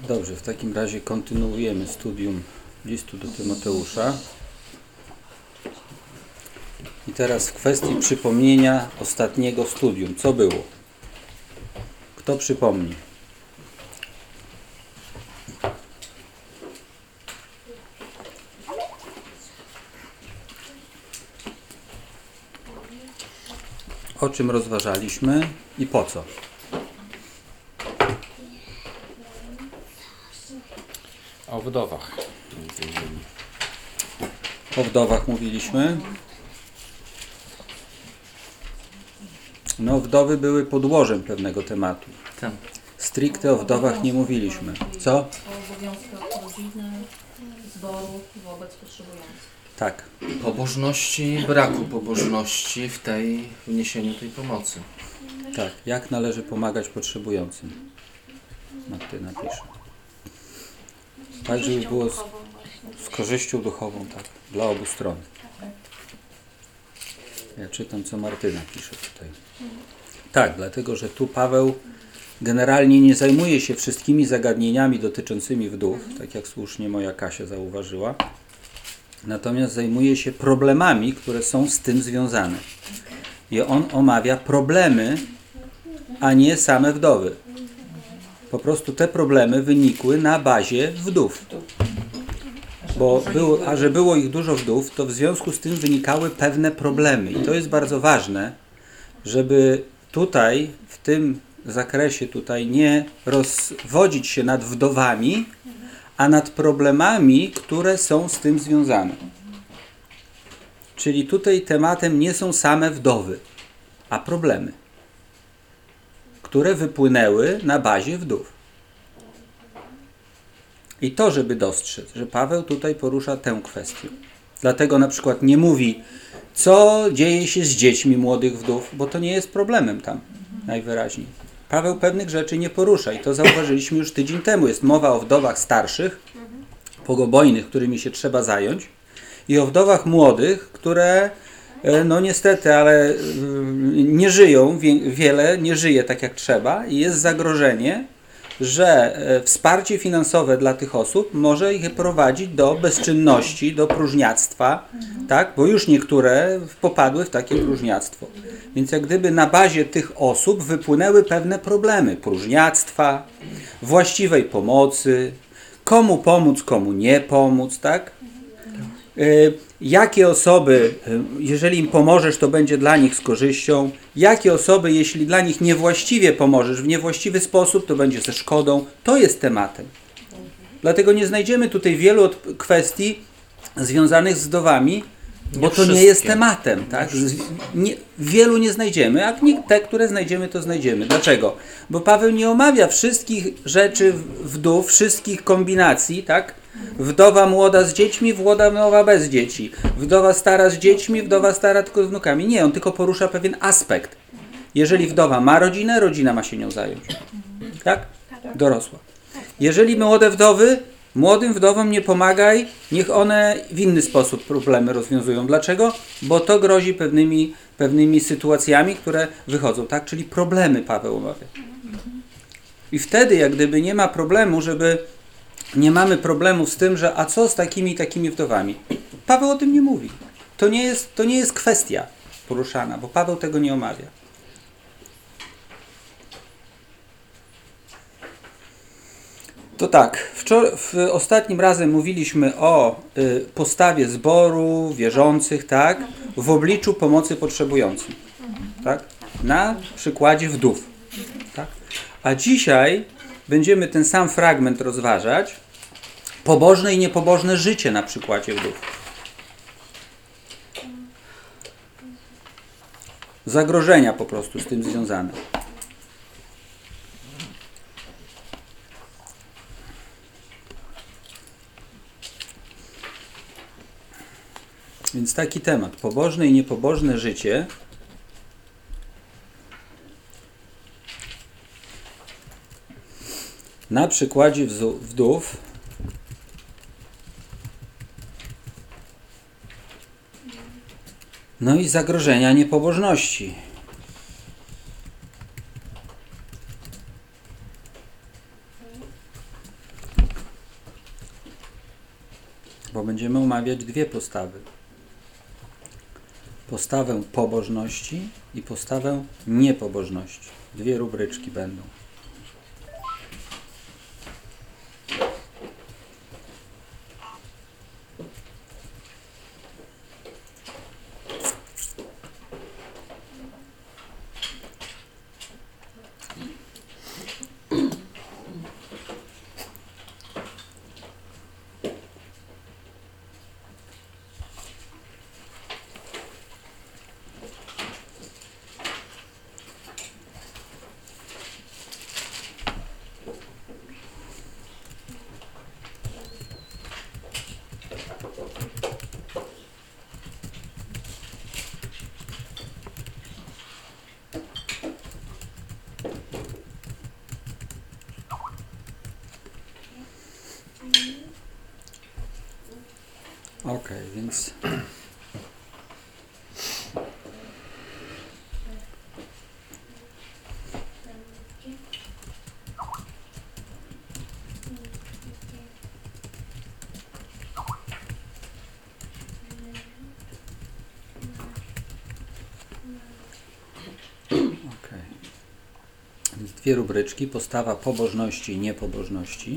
Dobrze, w takim razie kontynuujemy studium listu do Tymoteusza. I teraz w kwestii przypomnienia ostatniego studium. Co było? Kto przypomni? O czym rozważaliśmy i po co? O wdowach. Między innymi. O wdowach mówiliśmy. No, wdowy były podłożem pewnego tematu. Tak. Stricte o wdowach nie mówiliśmy. Co? O obowiązkach rodziny, zboru wobec potrzebujących. Tak. Pobożności, braku pobożności w niesieniu tej pomocy. Tak. Jak należy pomagać potrzebującym? Martyna pisze. Tak, żeby było z korzyścią duchową, tak. Dla obu stron. Ja czytam, co Martyna pisze tutaj. Tak, dlatego, że tu Paweł generalnie nie zajmuje się wszystkimi zagadnieniami dotyczącymi wdów, tak jak słusznie moja Kasia zauważyła. Natomiast zajmuje się problemami, które są z tym związane. I on omawia problemy, a nie same wdowy. Po prostu te problemy wynikły na bazie wdów. A że było ich dużo wdów, to w związku z tym wynikały pewne problemy. I to jest bardzo ważne, żeby tutaj, w tym zakresie tutaj nie rozwodzić się nad wdowami, a nad problemami, które są z tym związane. Czyli tutaj tematem nie są same wdowy, a problemy, które wypłynęły na bazie wdów. I to, żeby dostrzec, że Paweł tutaj porusza tę kwestię. Dlatego na przykład nie mówi, co dzieje się z dziećmi młodych wdów, bo to nie jest problemem tam najwyraźniej. Paweł pewnych rzeczy nie porusza i to zauważyliśmy już tydzień temu. Jest mowa o wdowach starszych, bogobojnych, którymi się trzeba zająć, i o wdowach młodych, które no niestety, ale nie żyją, wiele nie żyje tak jak trzeba i jest zagrożenie, że wsparcie finansowe dla tych osób może ich prowadzić do bezczynności, do próżniactwa, tak? Bo już niektóre popadły w takie próżniactwo. Więc jak gdyby na bazie tych osób wypłynęły pewne problemy próżniactwa, właściwej pomocy, komu pomóc, komu nie pomóc, tak? Jakie osoby, jeżeli im pomożesz, to będzie dla nich z korzyścią. Jakie osoby, jeśli dla nich niewłaściwie pomożesz, w niewłaściwy sposób, to będzie ze szkodą. To jest tematem. Dlatego nie znajdziemy tutaj wielu kwestii związanych z wdowami, bo to nie jest tematem. Tak? Wielu nie znajdziemy, a te, które znajdziemy, to znajdziemy. Dlaczego? Bo Paweł nie omawia wszystkich rzeczy wdów, wszystkich kombinacji, tak? Wdowa młoda z dziećmi, wdowa bez dzieci. Wdowa stara z dziećmi, wdowa stara tylko z wnukami. Nie, on tylko porusza pewien aspekt. Jeżeli wdowa ma rodzinę, rodzina ma się nią zająć. Tak? Dorosła. Jeżeli młode wdowy, młodym wdowom nie pomagaj, niech one w inny sposób problemy rozwiązują. Dlaczego? Bo to grozi pewnymi sytuacjami, które wychodzą. Tak? Czyli problemy Paweł omawia. I wtedy jak gdyby nie ma problemu, nie mamy problemów z tym, że a co z takimi i takimi wdowami? Paweł o tym nie mówi. To nie jest kwestia poruszana, bo Paweł tego nie omawia. To tak, ostatnim razem mówiliśmy o postawie zboru, wierzących, tak, w obliczu pomocy potrzebującym. Tak? Na przykładzie wdów. Tak? A dzisiaj będziemy ten sam fragment rozważać, pobożne i niepobożne życie na przykładzie wdów. Zagrożenia po prostu z tym związane. Więc taki temat, pobożne i niepobożne życie. Na przykładzie wdów no i zagrożenia niepobożności. bo będziemy omawiać dwie postawy. Postawę pobożności i postawę niepobożności. Dwie rubryczki będą. Ok, więc Więc dwie rubryczki, postawa pobożności i niepobożności.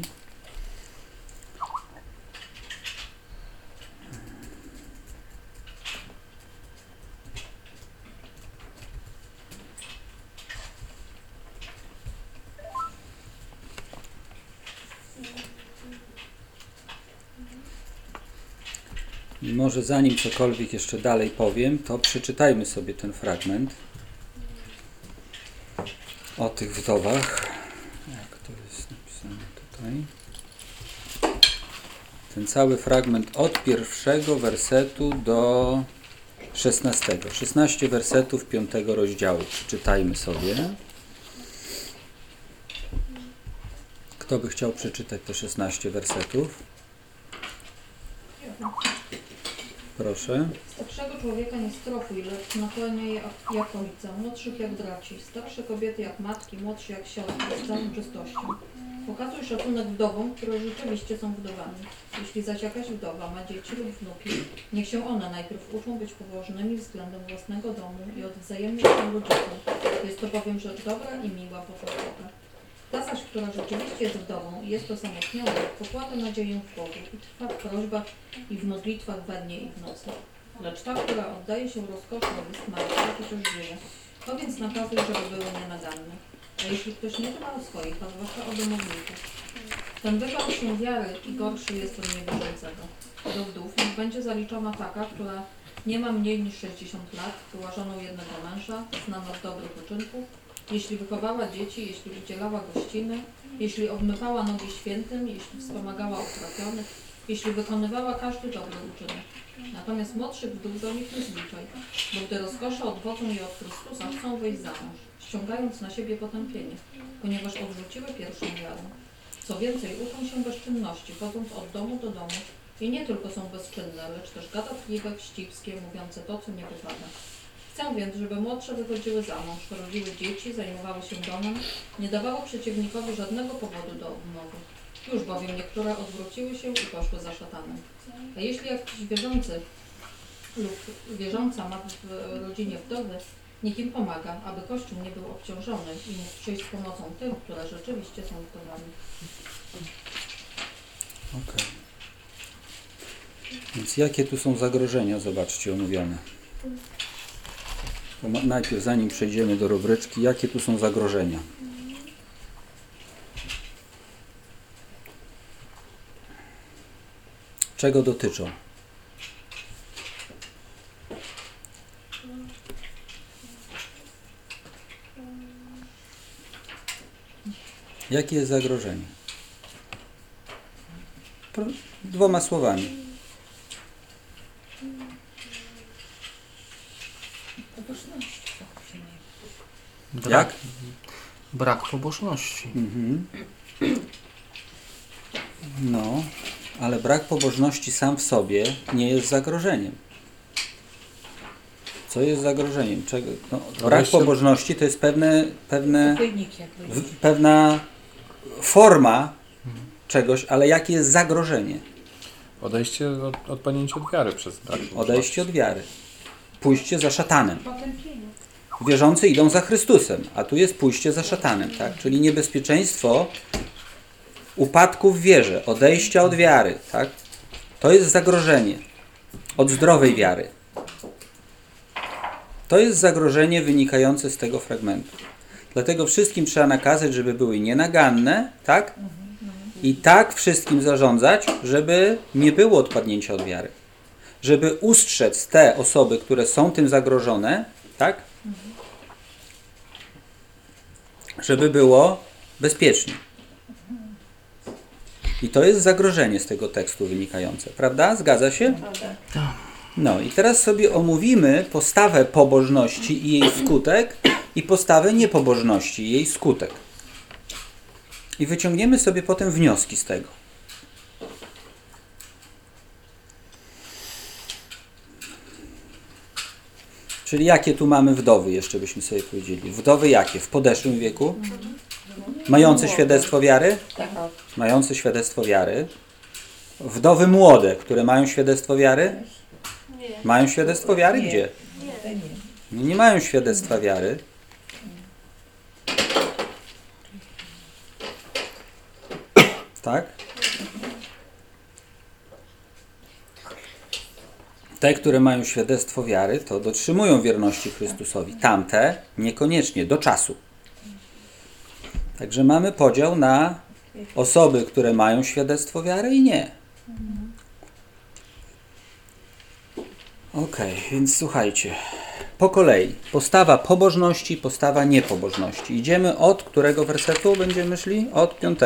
I może zanim cokolwiek jeszcze dalej powiem, to przeczytajmy sobie ten fragment o tych wdowach. Jak to jest napisane tutaj? Ten cały fragment od 1 wersetu do 16. 16 wersetów 5 rozdziału. Przeczytajmy sobie. Kto by chciał przeczytać te 16 wersetów? Proszę. Starszego człowieka nie strofuj, lecz nakłania je jak ojca, młodszych jak braci, starsze kobiety jak matki, młodsi jak siostry, z całą czystością. Pokazuj szacunek wdowom, które rzeczywiście są wdowami. Jeśli zaś jakaś wdowa ma dzieci lub wnuki, niech się one najpierw uczą być pobożnymi względem własnego domu i odwzajemniać się rodzicom. Jest to bowiem rzecz dobra i miła początkowa. Ta zaś, która rzeczywiście jest wdową i jest osamotniona, pokłada nadzieję w Bogu i trwa w prośbach i w modlitwach we dnie i w nocy. Lecz ta, która oddaje się rozkoszom, jest martwa i też żyje. To więc nakazuj, żeby były nienaganne. A jeśli ktoś nie dba o swoich, a zwłaszcza o domowników, ten wybał się wiary i gorszy jest od niewierzącego. Do wdów niech będzie zaliczona taka, która nie ma mniej niż 60 lat, była żoną jednego męża, znana z dobrych uczynków, jeśli wychowała dzieci, jeśli udzielała gościny, jeśli obmywała nogi świętym, jeśli wspomagała utrapionych, jeśli wykonywała każdy dobry uczynek. Natomiast młodszych wdów do nich nie zliczaj, bo gdy rozkosze odwodzą je od Chrystusa, chcą wyjść za mąż, ściągając na siebie potępienie, ponieważ odrzuciły pierwszą wiarę. Co więcej, uczą się bezczynności, chodząc od domu do domu i nie tylko są bezczynne, lecz też gadatliwe, wścibskie, mówiące to, co nie wypada. Chcę więc, żeby młodsze wychodziły za mąż, rodziły dzieci, zajmowały się domem, nie dawało przeciwnikowi żadnego powodu do odmowy. Już bowiem niektóre odwróciły się i poszły za szatanem. A jeśli jakiś wierzący lub wierząca ma w rodzinie wdowy, niech im pomaga, aby Kościół nie był obciążony i mógł przyjść z pomocą tym, które rzeczywiście są wdowami. Okay. Więc jakie tu są zagrożenia, zobaczcie, omówione. Najpierw, zanim przejdziemy do rubryczki, jakie tu są zagrożenia? Czego dotyczą? Jakie jest zagrożenie? Dwoma słowami. Jak? Brak pobożności. Mhm. No, ale brak pobożności sam w sobie nie jest zagrożeniem. Co jest zagrożeniem? Czego? No, brak pobożności to jest pewna forma czegoś, ale jakie jest zagrożenie? Odejście od odpadnięcia od wiary przez brak pobożności. Odejście od wiary. Pójście za szatanem. Potępienie. Wierzący idą za Chrystusem, a tu jest pójście za szatanem, tak? Czyli niebezpieczeństwo upadku w wierze, odejścia od wiary, tak? To jest zagrożenie od zdrowej wiary. To jest zagrożenie wynikające z tego fragmentu. Dlatego wszystkim trzeba nakazać, żeby były nienaganne, tak? I tak wszystkim zarządzać, żeby nie było odpadnięcia od wiary. Żeby ustrzec te osoby, które są tym zagrożone, tak? Żeby było bezpiecznie. I to jest zagrożenie z tego tekstu wynikające, prawda? Zgadza się? No i teraz sobie omówimy postawę pobożności i jej skutek i postawę niepobożności i jej skutek. I wyciągniemy sobie potem wnioski z tego. Czyli jakie tu mamy wdowy, jeszcze byśmy sobie powiedzieli. Wdowy jakie? W podeszłym wieku? Mające świadectwo wiary? Mające świadectwo wiary. Wdowy młode, które mają świadectwo wiary? Nie. Mają świadectwo wiary? Gdzie? Nie. Nie mają świadectwa wiary. Tak? Te, które mają świadectwo wiary, to dotrzymują wierności Chrystusowi. Tamte niekoniecznie, do czasu. Także mamy podział na osoby, które mają świadectwo wiary i nie. Okej, więc słuchajcie. Po kolei. Postawa pobożności, postawa niepobożności. Idziemy od którego wersetu będziemy szli? Od 5.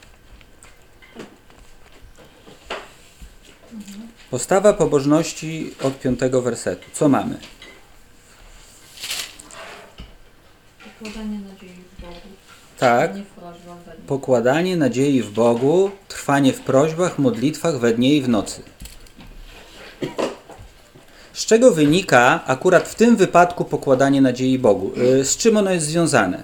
Postawa pobożności od 5 wersetu. Co mamy? Pokładanie nadziei w Bogu. Tak. Nie w prośbach we dnie. Pokładanie nadziei w Bogu, trwanie w prośbach, modlitwach we dnie i w nocy. Z czego wynika akurat w tym wypadku pokładanie nadziei Bogu? Z czym ono jest związane?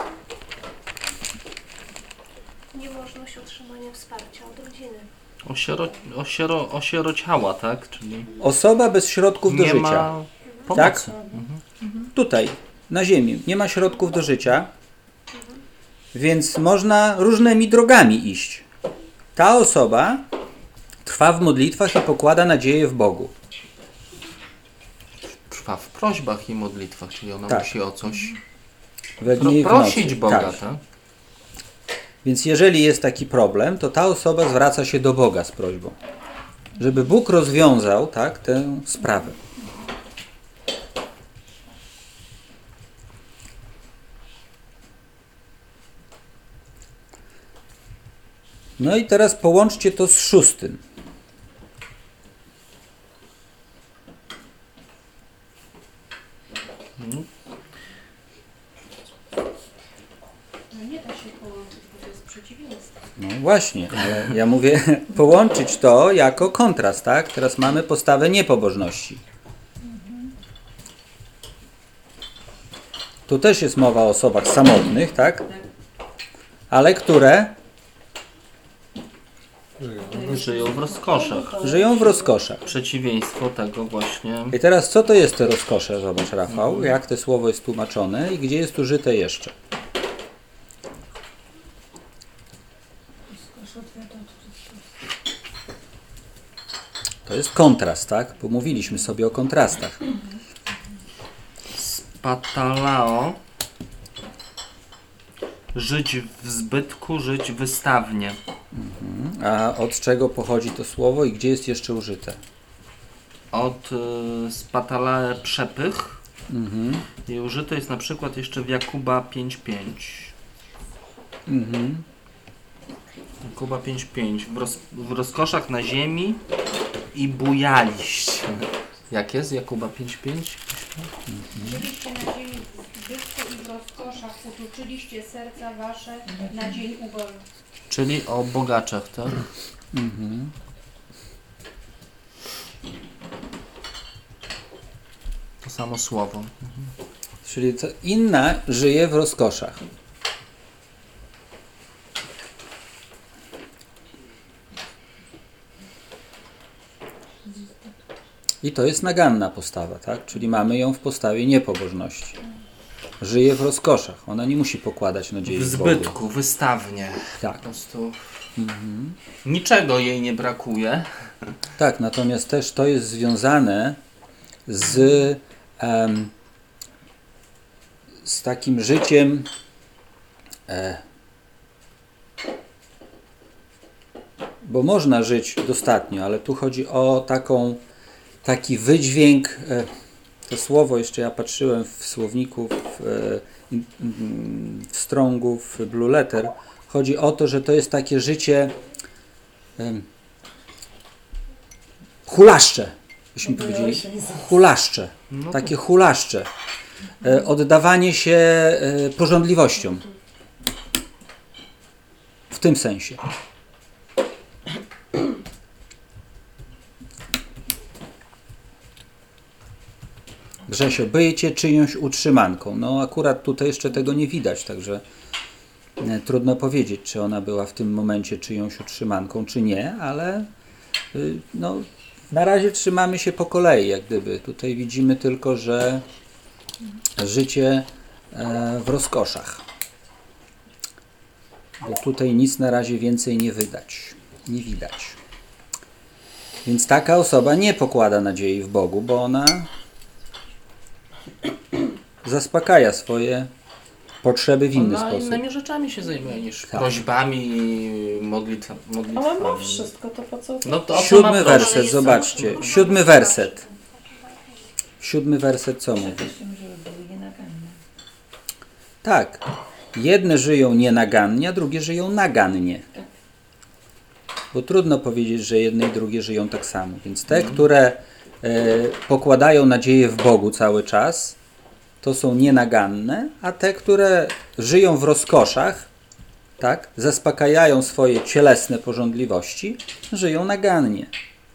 Niemożność otrzymania wsparcia od rodziny. Osierociała, tak? Czyli Osoba bez środków do nie życia. ma Tak? pomocy. Tutaj, na ziemi, nie ma środków do życia, więc można różnymi drogami iść. Ta osoba trwa w modlitwach i pokłada nadzieję w Bogu. Trwa w prośbach i modlitwach, czyli ona Tak. musi o coś We dnie i w nocy. prosić Boga, Tak. tak? Więc jeżeli jest taki problem, to ta osoba zwraca się do Boga z prośbą, żeby Bóg rozwiązał, tak, tę sprawę. No i teraz połączcie to z 6. No nie da się połączyć, bo to jest przeciwieństwo. No właśnie, ale ja mówię połączyć to jako kontrast, tak? Teraz mamy postawę niepobożności. Tu też jest mowa o osobach samotnych, tak? Ale które Żyją w rozkoszach. żyją w rozkoszach. Przeciwieństwo tego właśnie. I teraz co to jest te rozkosze? Zobacz, Rafał, jak to słowo jest tłumaczone i gdzie jest użyte jeszcze. To jest kontrast, tak? Bo mówiliśmy sobie o kontrastach. Patalao. Żyć w zbytku, żyć wystawnie. A od czego pochodzi to słowo i gdzie jest jeszcze użyte? Od spatalae przepych. I użyte jest na przykład jeszcze w Jakuba 5:5. Jakuba 5:5. W rozkoszach na ziemi i bujaliście. Jak jest Jakuba 5:5? Żyliście na dzień w zbytku i w rozkoszach, utuczyliście serca wasze na dzień uboju. Czyli o bogaczach, tak? To samo słowo. Czyli to inna żyje w rozkoszach. I to jest naganna postawa, tak? Czyli mamy ją w postawie niepobożności. Żyje w rozkoszach. Ona nie musi pokładać nadziei W w Bogu. zbytku, wystawnie. Tak. Po prostu niczego jej nie brakuje. Tak, natomiast też to jest związane z takim życiem bo można żyć dostatnio, ale tu chodzi o taki wydźwięk, to słowo jeszcze ja patrzyłem w słowniku w Strongu, w Blue Letter, chodzi o to, że to jest takie życie hulaszcze, byśmy powiedzieli. Hulaszcze. Takie hulaszcze. Oddawanie się pożądliwościom. W tym sensie. Grzesio, byjecie czyjąś utrzymanką. No akurat tutaj jeszcze tego nie widać, także trudno powiedzieć, czy ona była w tym momencie czyjąś utrzymanką, czy nie, ale no, na razie trzymamy się po kolei, jak gdyby. Tutaj widzimy tylko, że życie w rozkoszach. Bo tutaj nic na razie więcej nie widać. Więc taka osoba nie pokłada nadziei w Bogu, bo ona zaspokaja swoje potrzeby w inny Ona sposób. innymi rzeczami się zajmuje niż prośbami, modlitwami. Ale ma wszystko, to po co? No to o co ma 7 prosić? werset, zobaczcie. 7 werset. 7 werset co mówi? Tak. Jedne żyją nienagannie, a drugie żyją nagannie. Bo trudno powiedzieć, że jedne i drugie żyją tak samo. Więc te, które pokładają nadzieję w Bogu cały czas, to są nienaganne, a te, które żyją w rozkoszach, tak, zaspokajają swoje cielesne pożądliwości, żyją nagannie.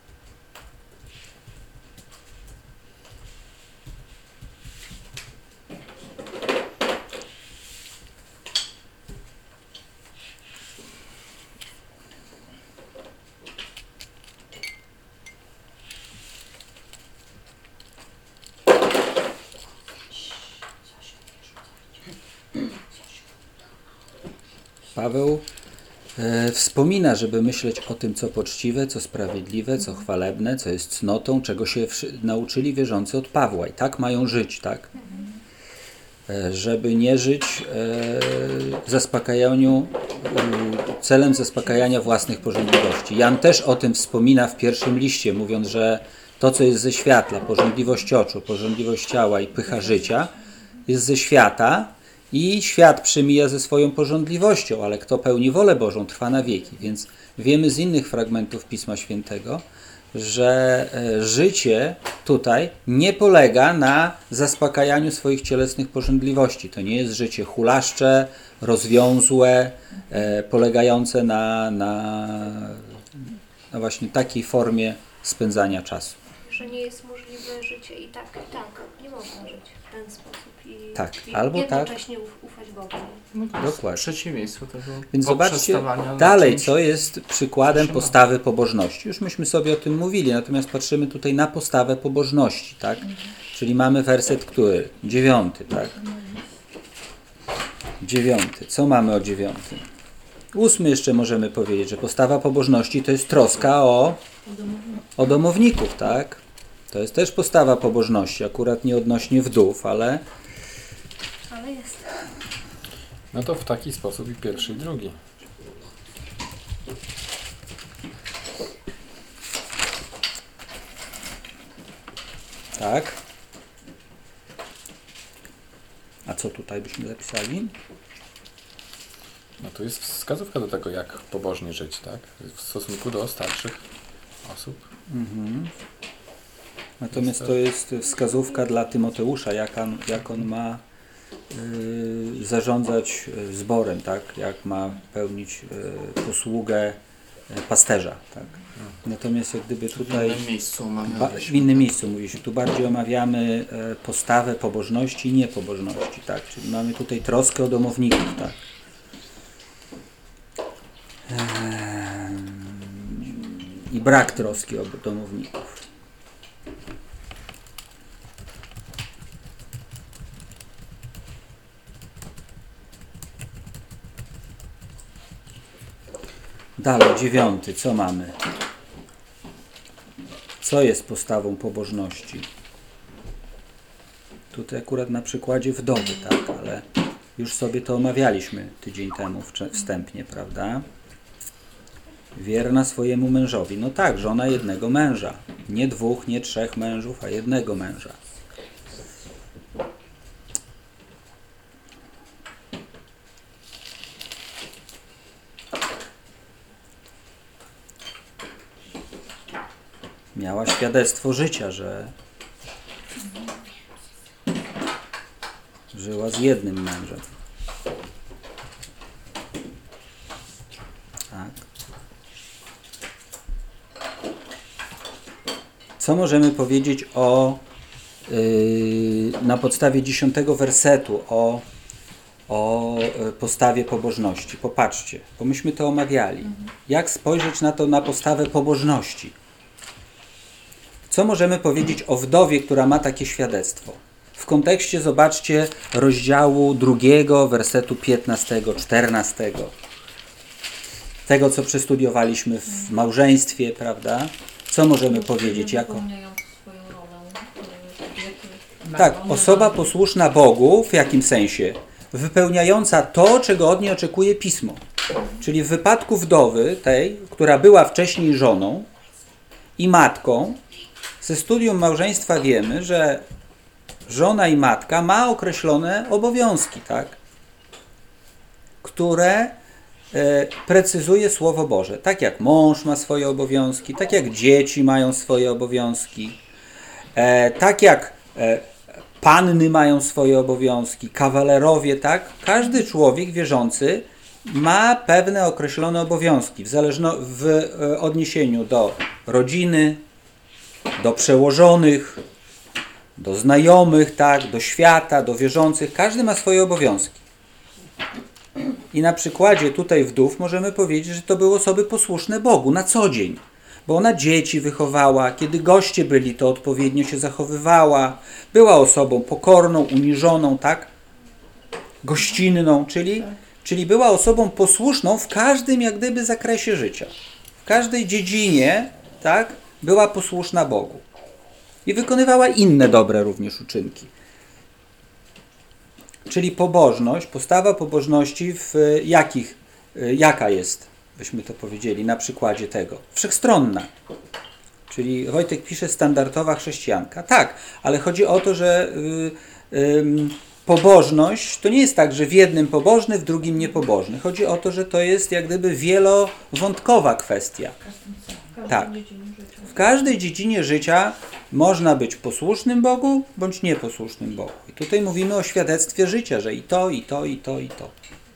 Paweł wspomina, żeby myśleć o tym, co poczciwe, co sprawiedliwe, co chwalebne, co jest cnotą, czego się nauczyli wierzący od Pawła. I tak mają żyć, tak? Żeby nie żyć celem zaspokajania własnych pożądliwości. Jan też o tym wspomina w pierwszym liście, mówiąc, że to, co jest ze światła, pożądliwość oczu, pożądliwość ciała i pycha życia, jest ze świata, i świat przemija ze swoją pożądliwością, ale kto pełni wolę Bożą, trwa na wieki. Więc wiemy z innych fragmentów Pisma Świętego, że życie tutaj nie polega na zaspokajaniu swoich cielesnych pożądliwości. To nie jest życie hulaszcze, rozwiązłe, polegające na właśnie takiej formie spędzania czasu. Że nie jest możliwe życie i tak, nie można żyć w ten sposób i, Tak, i albo jednocześnie ufać Bogu. No to jest Dokładnie. przeciwieństwo tego Więc zobaczcie poprzestawania na dalej, czymś. co jest przykładem Trzyma. postawy pobożności. Już myśmy sobie o tym mówili, natomiast patrzymy tutaj na postawę pobożności, tak? Czyli mamy werset, który? 9, tak? 9. Co mamy o 9? 8 jeszcze możemy powiedzieć, że postawa pobożności to jest troska o domowników, tak? To jest też postawa pobożności, akurat nie odnośnie wdów, ale jest. No to w taki sposób i pierwszy, i drugi. tak. A co tutaj byśmy zapisali? No tu jest wskazówka do tego, jak pobożnie żyć, tak? W stosunku do starszych osób. Mhm. Natomiast to jest wskazówka dla Tymoteusza, jak on ma zarządzać zborem, tak? Jak ma pełnić posługę pasterza, tak? Natomiast jak gdyby tutaj W innym miejscu w omawialiśmy. innym miejscu mówi się, tu bardziej omawiamy postawę pobożności i niepobożności, tak? Czyli mamy tutaj troskę o domowników, tak? I brak troski o domowników. Dalej, 9. Co mamy? Co jest postawą pobożności? Tutaj akurat na przykładzie wdowy, tak, ale już sobie to omawialiśmy tydzień temu wstępnie, prawda? Wierna swojemu mężowi. No tak, żona jednego męża. Nie 2, nie 3 mężów, a jednego męża. Miała świadectwo życia, że żyła z jednym mężem. Tak. Co możemy powiedzieć na podstawie 10 wersetu o postawie pobożności? Popatrzcie, bo myśmy to omawiali. Jak spojrzeć na to na postawę pobożności? Co możemy powiedzieć o wdowie, która ma takie świadectwo? W kontekście, zobaczcie, rozdziału 2, wersetu 15, 14. Tego, co przestudiowaliśmy w małżeństwie, prawda? Co możemy powiedzieć? Wypełniając swoją rolę kobiety. Tak, osoba posłuszna Bogu w jakim sensie? Wypełniająca to, czego od niej oczekuje Pismo. Czyli w wypadku wdowy tej, która była wcześniej żoną i matką, ze studium małżeństwa wiemy, że żona i matka ma określone obowiązki, tak? Które precyzuje Słowo Boże. Tak jak mąż ma swoje obowiązki, tak jak dzieci mają swoje obowiązki, tak jak panny mają swoje obowiązki, kawalerowie, tak? Każdy człowiek wierzący ma pewne określone obowiązki w odniesieniu do rodziny, do przełożonych, do znajomych, tak? Do świata, do wierzących. Każdy ma swoje obowiązki. I na przykładzie tutaj wdów możemy powiedzieć, że to były osoby posłuszne Bogu na co dzień. Bo ona dzieci wychowała, kiedy goście byli, to odpowiednio się zachowywała. Była osobą pokorną, uniżoną, tak? Gościnną, czyli była osobą posłuszną w każdym jak gdyby zakresie życia. W każdej dziedzinie, tak? Była posłuszna Bogu. I wykonywała inne dobre również uczynki. Czyli pobożność, postawa pobożności jaka jest, byśmy to powiedzieli, na przykładzie tego? Wszechstronna. Czyli Wojtek pisze standardowa chrześcijanka. Tak, ale chodzi o to, że pobożność to nie jest tak, że w jednym pobożny, w drugim niepobożny. Chodzi o to, że to jest jak gdyby wielowątkowa kwestia. Tak. W każdej dziedzinie życia można być posłusznym Bogu, bądź nieposłusznym Bogu. I tutaj mówimy o świadectwie życia, że i to, i to, i to, i to.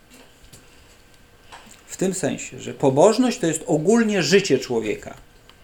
W tym sensie, że pobożność to jest ogólnie życie człowieka.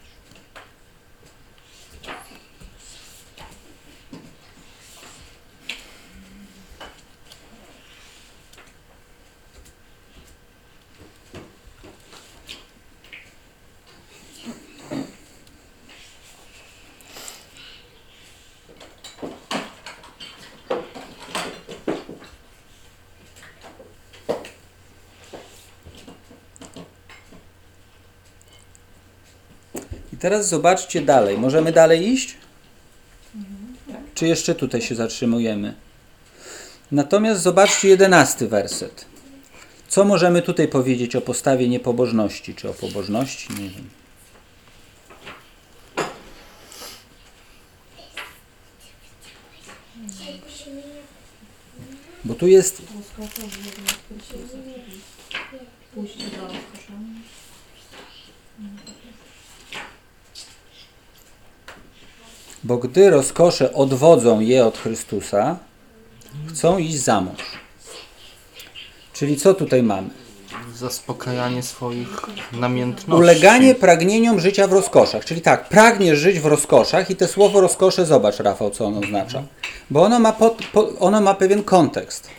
I teraz zobaczcie dalej. Możemy dalej iść? Czy jeszcze tutaj się zatrzymujemy? Natomiast zobaczcie 11 werset. Co możemy tutaj powiedzieć o postawie niepobożności? Czy o pobożności? Nie wiem. Bo tu jest... Pójście za rozkoszami. Bo gdy rozkosze odwodzą je od Chrystusa, chcą iść za mąż. Czyli co tutaj mamy? Zaspokajanie swoich namiętności. Uleganie pragnieniom życia w rozkoszach. Czyli tak, pragniesz żyć w rozkoszach i to słowo rozkosze, zobacz Rafał, co ono oznacza. Bo ono ma pewien kontekst.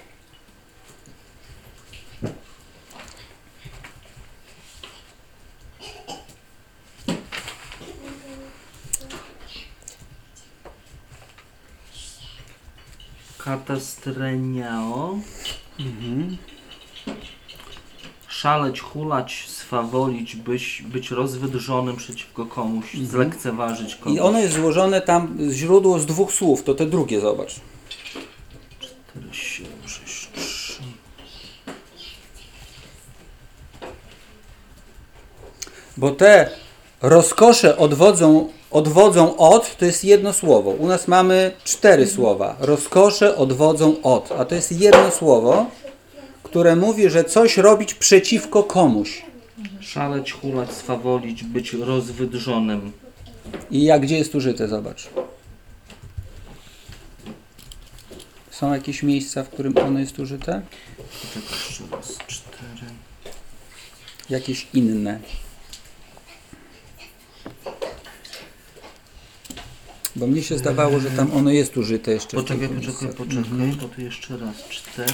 Katastreniao. Szaleć, hulać swawolić, być rozwydrzonym przeciwko komuś, zlekceważyć kogoś. I ono jest złożone tam, źródło z dwóch słów, to te drugie zobacz. 4, 7, 6, 3. Bo te rozkosze odwodzą od, to jest jedno słowo. U nas mamy 4 słowa. Rozkosze odwodzą od, a to jest jedno słowo, które mówi, że coś robić przeciwko komuś. Szaleć, hulać, swawolić, być rozwydrzonym. I gdzie jest użyte? Zobacz. Są jakieś miejsca, w którym ono jest użyte? Poczekaj jeszcze raz. 4. Jakieś inne. Bo mnie się zdawało, że tam ono jest użyte jeszcze. w Poczekaj, kilku miejscach. bo tu jeszcze raz. 4,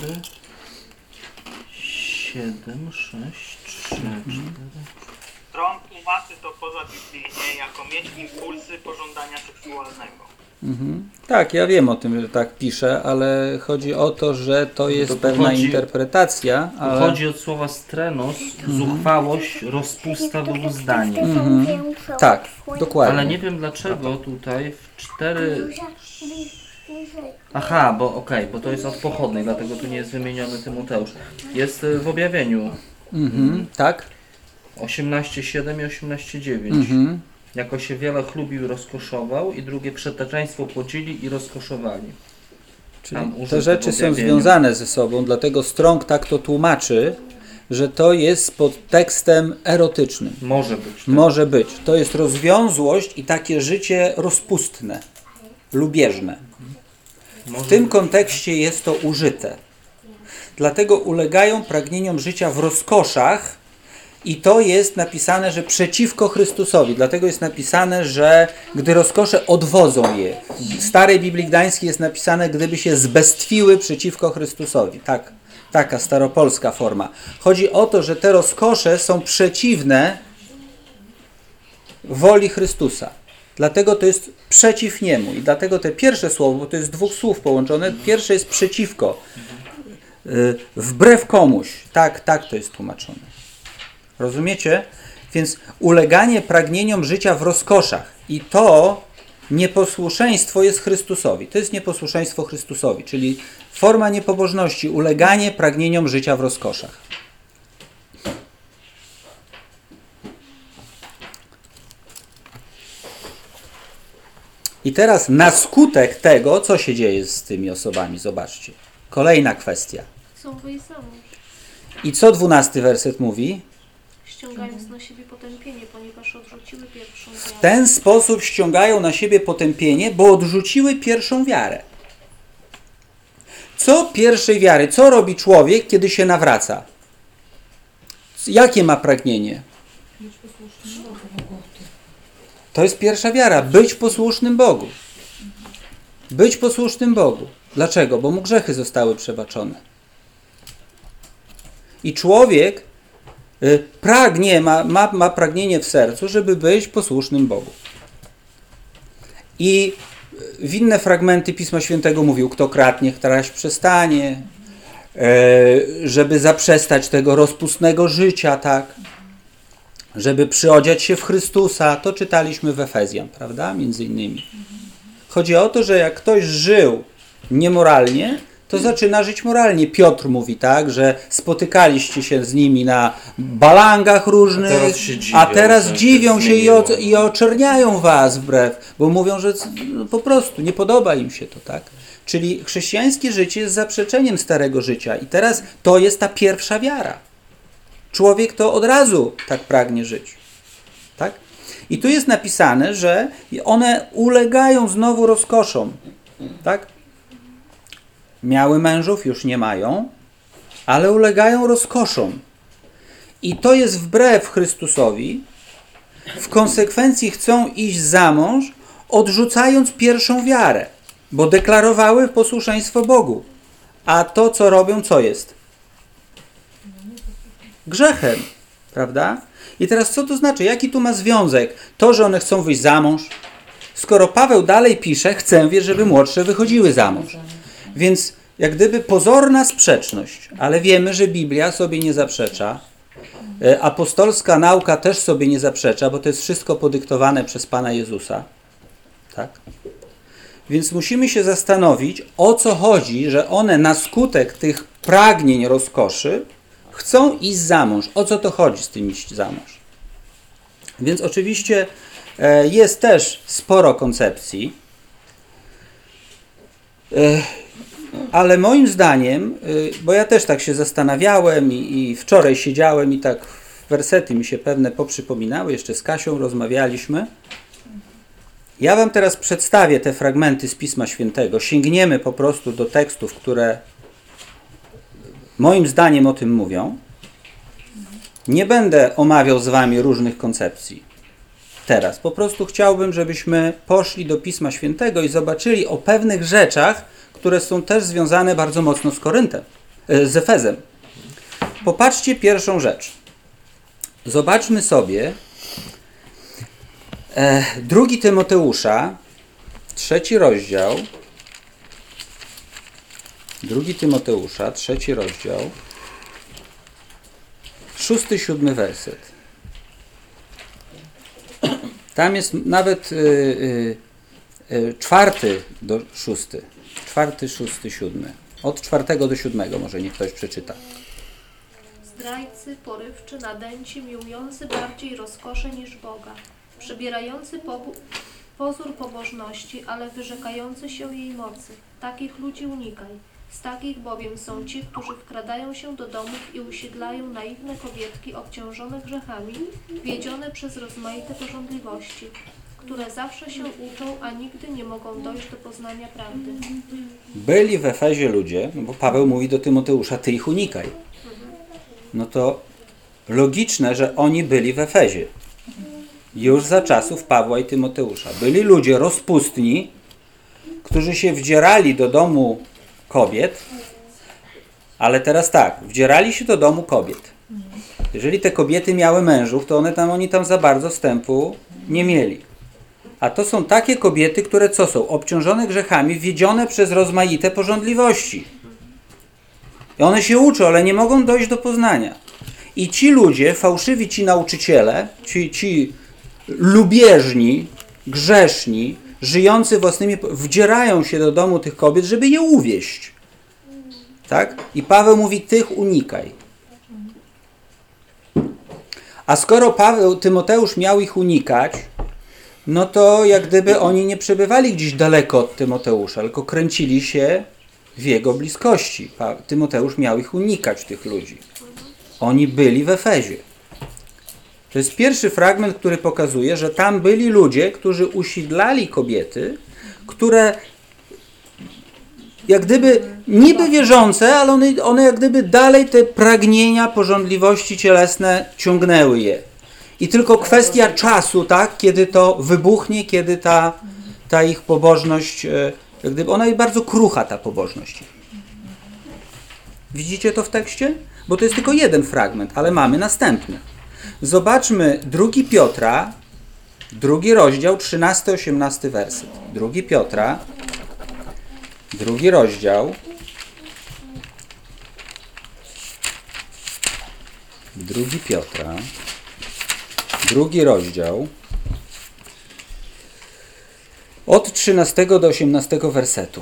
7, 6, 3, 4. Strąg tłumaczy to pozabiblijnie jako mieć impulsy pożądania seksualnego. Tak, ja wiem o tym, że tak pisze, ale chodzi o to, że to jest To pewna chodzi- interpretacja, ale... Chodzi od słowa strenos, zuchwałość, rozpusta, wyuzdanie. Tak, dokładnie. Ale nie wiem dlaczego tutaj w 4... Aha, bo bo to jest od pochodnej, dlatego tu nie jest wymieniony Tymoteusz. Jest w objawieniu Tak? 18:7 i 18:9. Jako się wiele chlubił i rozkoszował, i drugie przeteczeństwo płodzili i rozkoszowali. Czyli Tam te użyte rzeczy w są objawieniu. związane ze sobą, dlatego Strong tak to tłumaczy, że to jest pod tekstem erotycznym. Może być. Tak? Może być. To jest rozwiązłość i takie życie rozpustne, lubieżne. W tym kontekście jest to użyte. Dlatego ulegają pragnieniom życia w rozkoszach i to jest napisane, że przeciwko Chrystusowi. Dlatego jest napisane, że gdy rozkosze odwodzą je. W Starej Biblii Gdańskiej jest napisane, gdyby się zbestwiły przeciwko Chrystusowi. Tak, taka staropolska forma. Chodzi o to, że te rozkosze są przeciwne woli Chrystusa. Dlatego to jest przeciw Niemu. I dlatego te pierwsze słowo, bo to jest z dwóch słów połączone, pierwsze jest przeciwko. Wbrew komuś. Tak to jest tłumaczone. Rozumiecie? Więc uleganie pragnieniom życia w rozkoszach. I to nieposłuszeństwo jest Chrystusowi. To jest nieposłuszeństwo Chrystusowi, czyli forma niepobożności, uleganie pragnieniom życia w rozkoszach. I teraz na skutek tego, co się dzieje z tymi osobami, zobaczcie. Kolejna kwestia. Chcą wyjść za mąż, I co 12 werset mówi? ściągając na siebie potępienie, ponieważ odrzuciły pierwszą W wiarę. ten sposób ściągają na siebie potępienie, bo odrzuciły pierwszą wiarę. Co pierwszej wiary? Co robi człowiek, kiedy się nawraca? Jakie ma pragnienie? To jest pierwsza wiara. Być posłusznym Bogu. Być posłusznym Bogu. Dlaczego? Bo mu grzechy zostały przebaczone. I człowiek pragnie, ma pragnienie w sercu, żeby być posłusznym Bogu. I w inne fragmenty Pisma Świętego mówił, kto kradnie, kraść przestanie, żeby zaprzestać tego rozpustnego życia, tak? Żeby przyodziać się w Chrystusa. To czytaliśmy w Efezjan, prawda? Między innymi. Chodzi o to, że jak ktoś żył niemoralnie, to zaczyna żyć moralnie. Piotr mówi tak, że spotykaliście się z nimi na balangach różnych, a teraz dziwią się i oczerniają was wbrew, bo mówią, że po prostu nie podoba im się to, tak? Czyli chrześcijańskie życie jest zaprzeczeniem starego życia i teraz to jest ta pierwsza wiara. Człowiek to od razu tak pragnie żyć, tak? I tu jest napisane, że one ulegają znowu rozkoszom, tak? Miały mężów, już nie mają, ale ulegają rozkoszom. I to jest wbrew Chrystusowi. W konsekwencji chcą iść za mąż, odrzucając pierwszą wiarę, bo deklarowały posłuszeństwo Bogu. A to, co robią, co jest? Grzechem, prawda? I teraz co to znaczy? Jaki tu ma związek? To, że one chcą wyjść za mąż? Skoro Paweł dalej pisze, chcę, żeby młodsze wychodziły za mąż. Więc jak gdyby pozorna sprzeczność, ale wiemy, że Biblia sobie nie zaprzecza, Apostolska nauka też sobie nie zaprzecza, bo to jest wszystko podyktowane przez Pana Jezusa. Tak? Więc musimy się zastanowić, o co chodzi, że one na skutek tych pragnień rozkoszy chcą iść za mąż. O co to chodzi z tym iść za mąż? Więc oczywiście jest też sporo koncepcji, ale moim zdaniem, bo ja też tak się zastanawiałem i wczoraj siedziałem i tak wersety mi się pewne poprzypominały, jeszcze z Kasią rozmawialiśmy. Ja wam teraz przedstawię te fragmenty z Pisma Świętego. Sięgniemy po prostu do tekstów, które moim zdaniem o tym mówią. Nie będę omawiał z wami różnych koncepcji. Teraz po prostu chciałbym, żebyśmy poszli do Pisma Świętego i zobaczyli o pewnych rzeczach, które są też związane bardzo mocno z Koryntem, z Efezem. Popatrzcie pierwszą rzecz. Zobaczmy sobie 2 Tymoteusza, 3 rozdział. 2 Tymoteusza, 3 rozdział, 6-7 werset. Tam jest nawet 4 do 6. 4, 6, 7. Od 4 do 7 może niech ktoś przeczyta. Zdrajcy, porywczy, nadęci, miłujący bardziej rozkosze niż Boga, przybierający pozór pobożności, ale wyrzekający się jej mocy. Takich ludzi unikaj. Z takich bowiem są ci, którzy wkradają się do domów i usiedlają naiwne kobietki obciążone grzechami, wiedzione przez rozmaite pożądliwości, które zawsze się uczą, a nigdy nie mogą dojść do poznania prawdy. Byli w Efezie ludzie, no bo Paweł mówi do Tymoteusza, ty ich unikaj. No to logiczne, że oni byli w Efezie. Już za czasów Pawła i Tymoteusza. Byli ludzie rozpustni, którzy się wdzierali do domu kobiet, ale teraz tak, wdzierali się do domu kobiet. Jeżeli te kobiety miały mężów, to oni tam za bardzo wstępu nie mieli. A to są takie kobiety, które co są? Obciążone grzechami, wiedzione przez rozmaite pożądliwości. I one się uczą, ale nie mogą dojść do poznania. I ci ludzie, fałszywi ci nauczyciele, ci lubieżni, grzeszni, żyjący własnymi, wdzierają się do domu tych kobiet, żeby je uwieść. Tak? I Paweł mówi, tych unikaj. A skoro Tymoteusz miał ich unikać, no to jak gdyby oni nie przebywali gdzieś daleko od Tymoteusza, tylko kręcili się w jego bliskości. Tymoteusz miał ich unikać, tych ludzi. Oni byli w Efezie. To jest pierwszy fragment, który pokazuje, że tam byli ludzie, którzy usidlali kobiety, które jak gdyby niby wierzące, ale one jak gdyby dalej te pragnienia, pożądliwości cielesne ciągnęły je. I tylko kwestia czasu, tak, kiedy to wybuchnie, kiedy ta ich pobożność, jak gdyby ona jest bardzo krucha, ta pobożność. Widzicie to w tekście? Bo to jest tylko jeden fragment, ale mamy następny. Zobaczmy 2 Piotra, 2 rozdział, 13-18 werset. 2 Piotra, 2 rozdział, 2 Piotra, 2 rozdział, od 13 do 18 wersetu.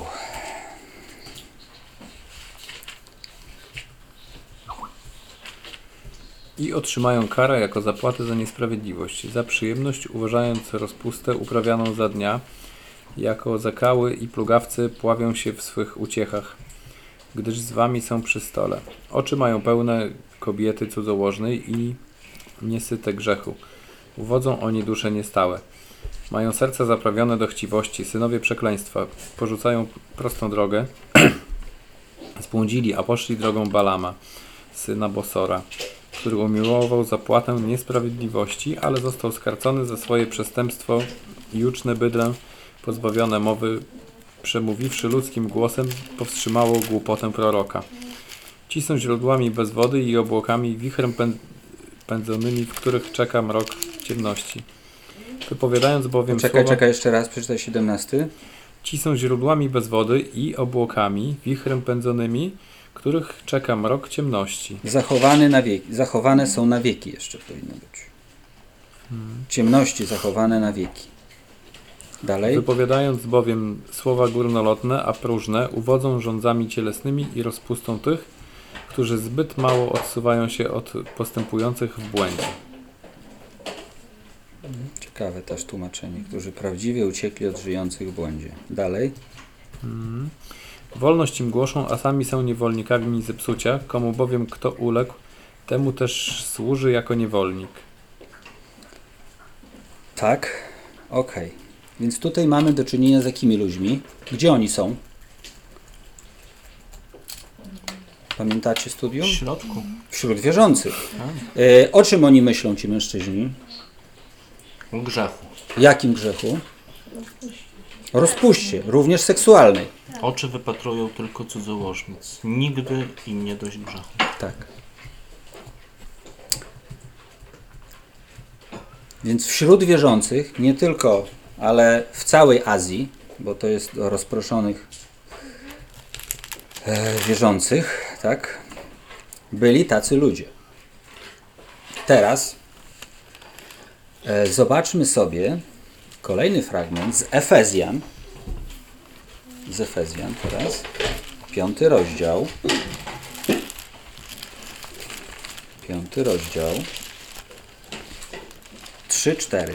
I otrzymają karę jako zapłatę za niesprawiedliwość, za przyjemność, uważając rozpustę uprawianą za dnia, jako zakały i plugawcy pławią się w swych uciechach, gdyż z wami są przy stole. Oczy mają pełne kobiety cudzołożnej i niesyte grzechu. Uwodzą oni dusze niestałe. Mają serca zaprawione do chciwości, synowie przekleństwa, porzucają prostą drogę, zbłądzili, a poszli drogą Balama, syna Bosora, który umiłował zapłatę niesprawiedliwości, ale został skarcony za swoje przestępstwo i juczne bydlę, pozbawione mowy, przemówiwszy ludzkim głosem, powstrzymało głupotę proroka. Ci są źródłami bez wody i obłokami, wichrem pędzonymi, w których czeka mrok ciemności. Wypowiadając bowiem słowa... Czekaj, jeszcze raz, przeczytaj 17. Ci są źródłami bez wody i obłokami, wichrem pędzonymi, których czeka mrok ciemności. Zachowane na wieki. Zachowane są na wieki jeszcze powinno być. Ciemności zachowane na wieki. Dalej. Wypowiadając bowiem słowa górnolotne, a próżne, uwodzą rządzami cielesnymi i rozpustą tych, którzy zbyt mało odsuwają się od postępujących w błędzie. Ciekawe też tłumaczenie. Którzy prawdziwie uciekli od żyjących w błędzie. Dalej. Wolność im głoszą, a sami są niewolnikami zepsucia, komu bowiem kto uległ, temu też służy jako niewolnik. Tak. Okej. Więc tutaj mamy do czynienia z jakimi ludźmi? Gdzie oni są? Pamiętacie studium? W środku. Wśród wierzących. O czym oni myślą, ci mężczyźni? O grzechu. Jakim grzechu? Rozpuście, również seksualnej. Oczy wypatrują tylko cudzołożnic. Nigdy im nie dość grzechu. Tak. Więc wśród wierzących, nie tylko, ale w całej Azji, bo to jest do rozproszonych wierzących, tak, byli tacy ludzie. Teraz zobaczmy sobie kolejny fragment z Efezjan. Z Efezjan teraz. 5 rozdział. 5 rozdział. 3-4.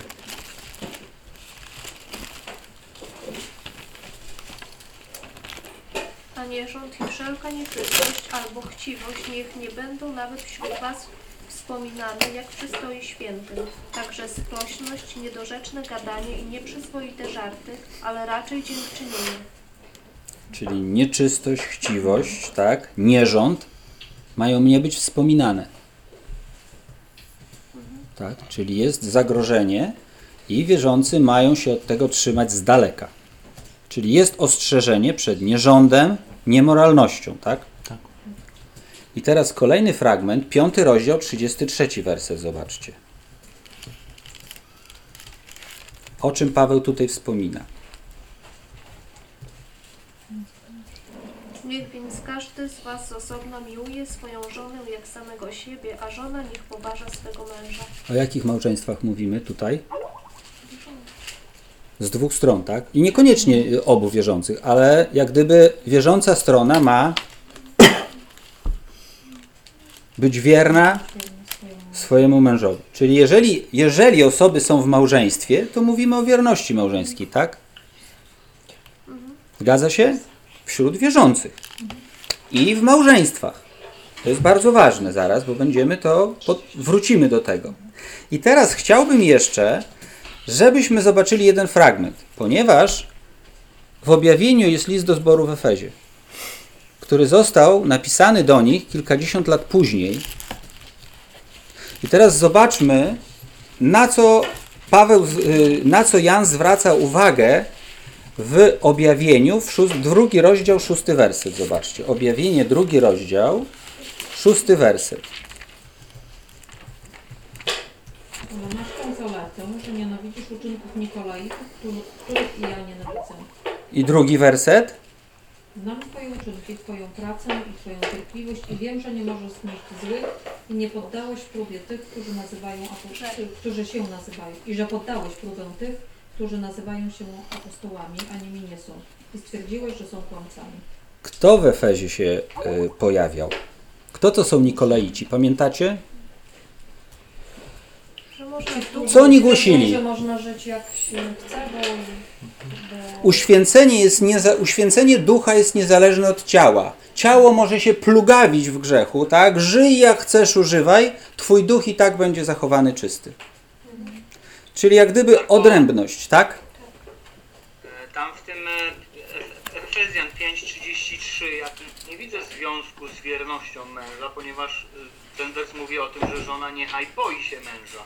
A nierząd i wszelka nieczystość albo chciwość niech nie będą nawet wśród was wspominane, jak przystoi świętym. Także sprośność, niedorzeczne gadanie i nieprzyzwoite żarty, ale raczej dziękczynienie. Czyli nieczystość, chciwość, tak, nierząd mają nie być wspominane. Tak, czyli jest zagrożenie i wierzący mają się od tego trzymać z daleka. Czyli jest ostrzeżenie przed nierządem, niemoralnością, tak? Tak. I teraz kolejny fragment, 5 rozdział, 33 werset, zobaczcie. O czym Paweł tutaj wspomina? Niech więc każdy z was osobno miłuje swoją żonę jak samego siebie, a żona niech poważa swego męża. O jakich małżeństwach mówimy tutaj? Z dwóch stron, tak? I niekoniecznie obu wierzących, ale jak gdyby wierząca strona ma być wierna swojemu mężowi. Czyli jeżeli osoby są w małżeństwie, to mówimy o wierności małżeńskiej, tak? Zgadza się? Wśród wierzących. I w małżeństwach. To jest bardzo ważne zaraz, bo wrócimy do tego. I teraz chciałbym jeszcze, żebyśmy zobaczyli jeden fragment, ponieważ w objawieniu jest list do zboru w Efezie, który został napisany do nich kilkadziesiąt lat później. I teraz zobaczmy, na co Jan zwraca uwagę w objawieniu, drugi rozdział, 6 werset. Zobaczcie, objawienie, 2 rozdział, 6 werset. Ale masz tę zaletę, że nienawidzisz uczynków Nikolaików, których i ja nienawidzę. I 2 werset. Znam Twoje uczynki, Twoją pracę i Twoją cierpliwość i wiem, że nie możesz znieść złych i nie poddałeś próbie tych, którzy się nazywają. I że poddałeś próbę tych, którzy nazywają się apostołami, a nimi nie są. I stwierdziłeś, że są kłamcami. Kto w Efezie się pojawiał? Kto to są Nikolaici? Pamiętacie? Że można Co oni głosili? Że można żyć jak się chce, bo Uświęcenie ducha jest niezależne od ciała. Ciało może się plugawić w grzechu, tak? Żyj jak chcesz, używaj, twój duch i tak będzie zachowany czysty. Czyli jak gdyby odrębność, tak? Tam w tym Efezjan 5:33 ja nie widzę związku z wiernością męża, ponieważ ten wers mówi o tym, że żona niechaj boi się męża.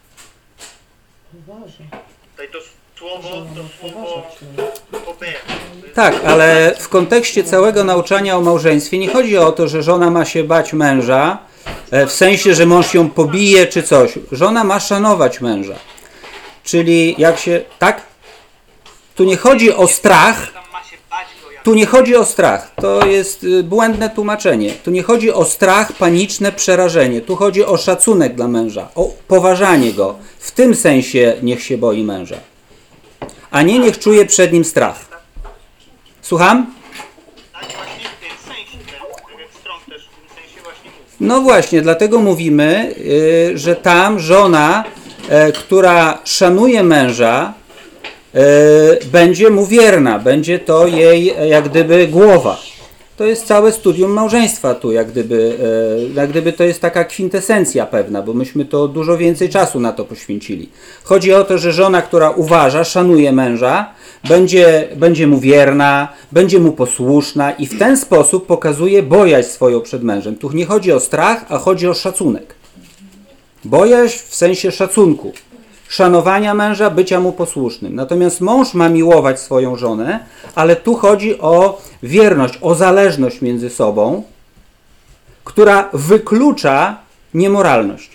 Tutaj to słowo obeja. Tak, ale w kontekście całego nauczania o małżeństwie nie chodzi o to, że żona ma się bać męża, w sensie, że mąż ją pobije czy coś. Żona ma szanować męża. Czyli jak się... Tak? Tu nie chodzi o strach. Tam ma się bać go jak Tu nie chodzi o strach, to jest błędne tłumaczenie. Tu nie chodzi o strach, paniczne przerażenie. Tu chodzi o szacunek dla męża, o poważanie go. W tym sensie niech się boi męża, a nie niech czuje przed nim strach. Słucham? Tak, właśnie w tym sensie, tak jak Strąg też w tym sensie właśnie mówi. No właśnie, dlatego mówimy, że tam żona, która szanuje męża, będzie mu wierna, będzie to jej jak gdyby głowa. To jest całe studium małżeństwa tu, jak gdyby to jest taka kwintesencja pewna, bo myśmy to dużo więcej czasu na to poświęcili. Chodzi o to, że żona, która uważa, szanuje męża, będzie mu wierna, będzie mu posłuszna i w ten sposób pokazuje bojaźń swoją przed mężem. Tu nie chodzi o strach, a chodzi o szacunek. Bojaźń w sensie szacunku, szanowania męża, bycia mu posłusznym. Natomiast mąż ma miłować swoją żonę, ale tu chodzi o wierność, o zależność między sobą, która wyklucza niemoralność.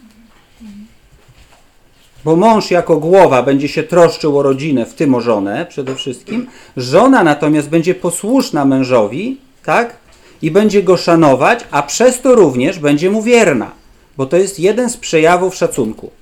Bo mąż jako głowa będzie się troszczył o rodzinę, w tym o żonę przede wszystkim. Żona natomiast będzie posłuszna mężowi, tak? I będzie go szanować, a przez to również będzie mu wierna. Bo to jest jeden z przejawów szacunku.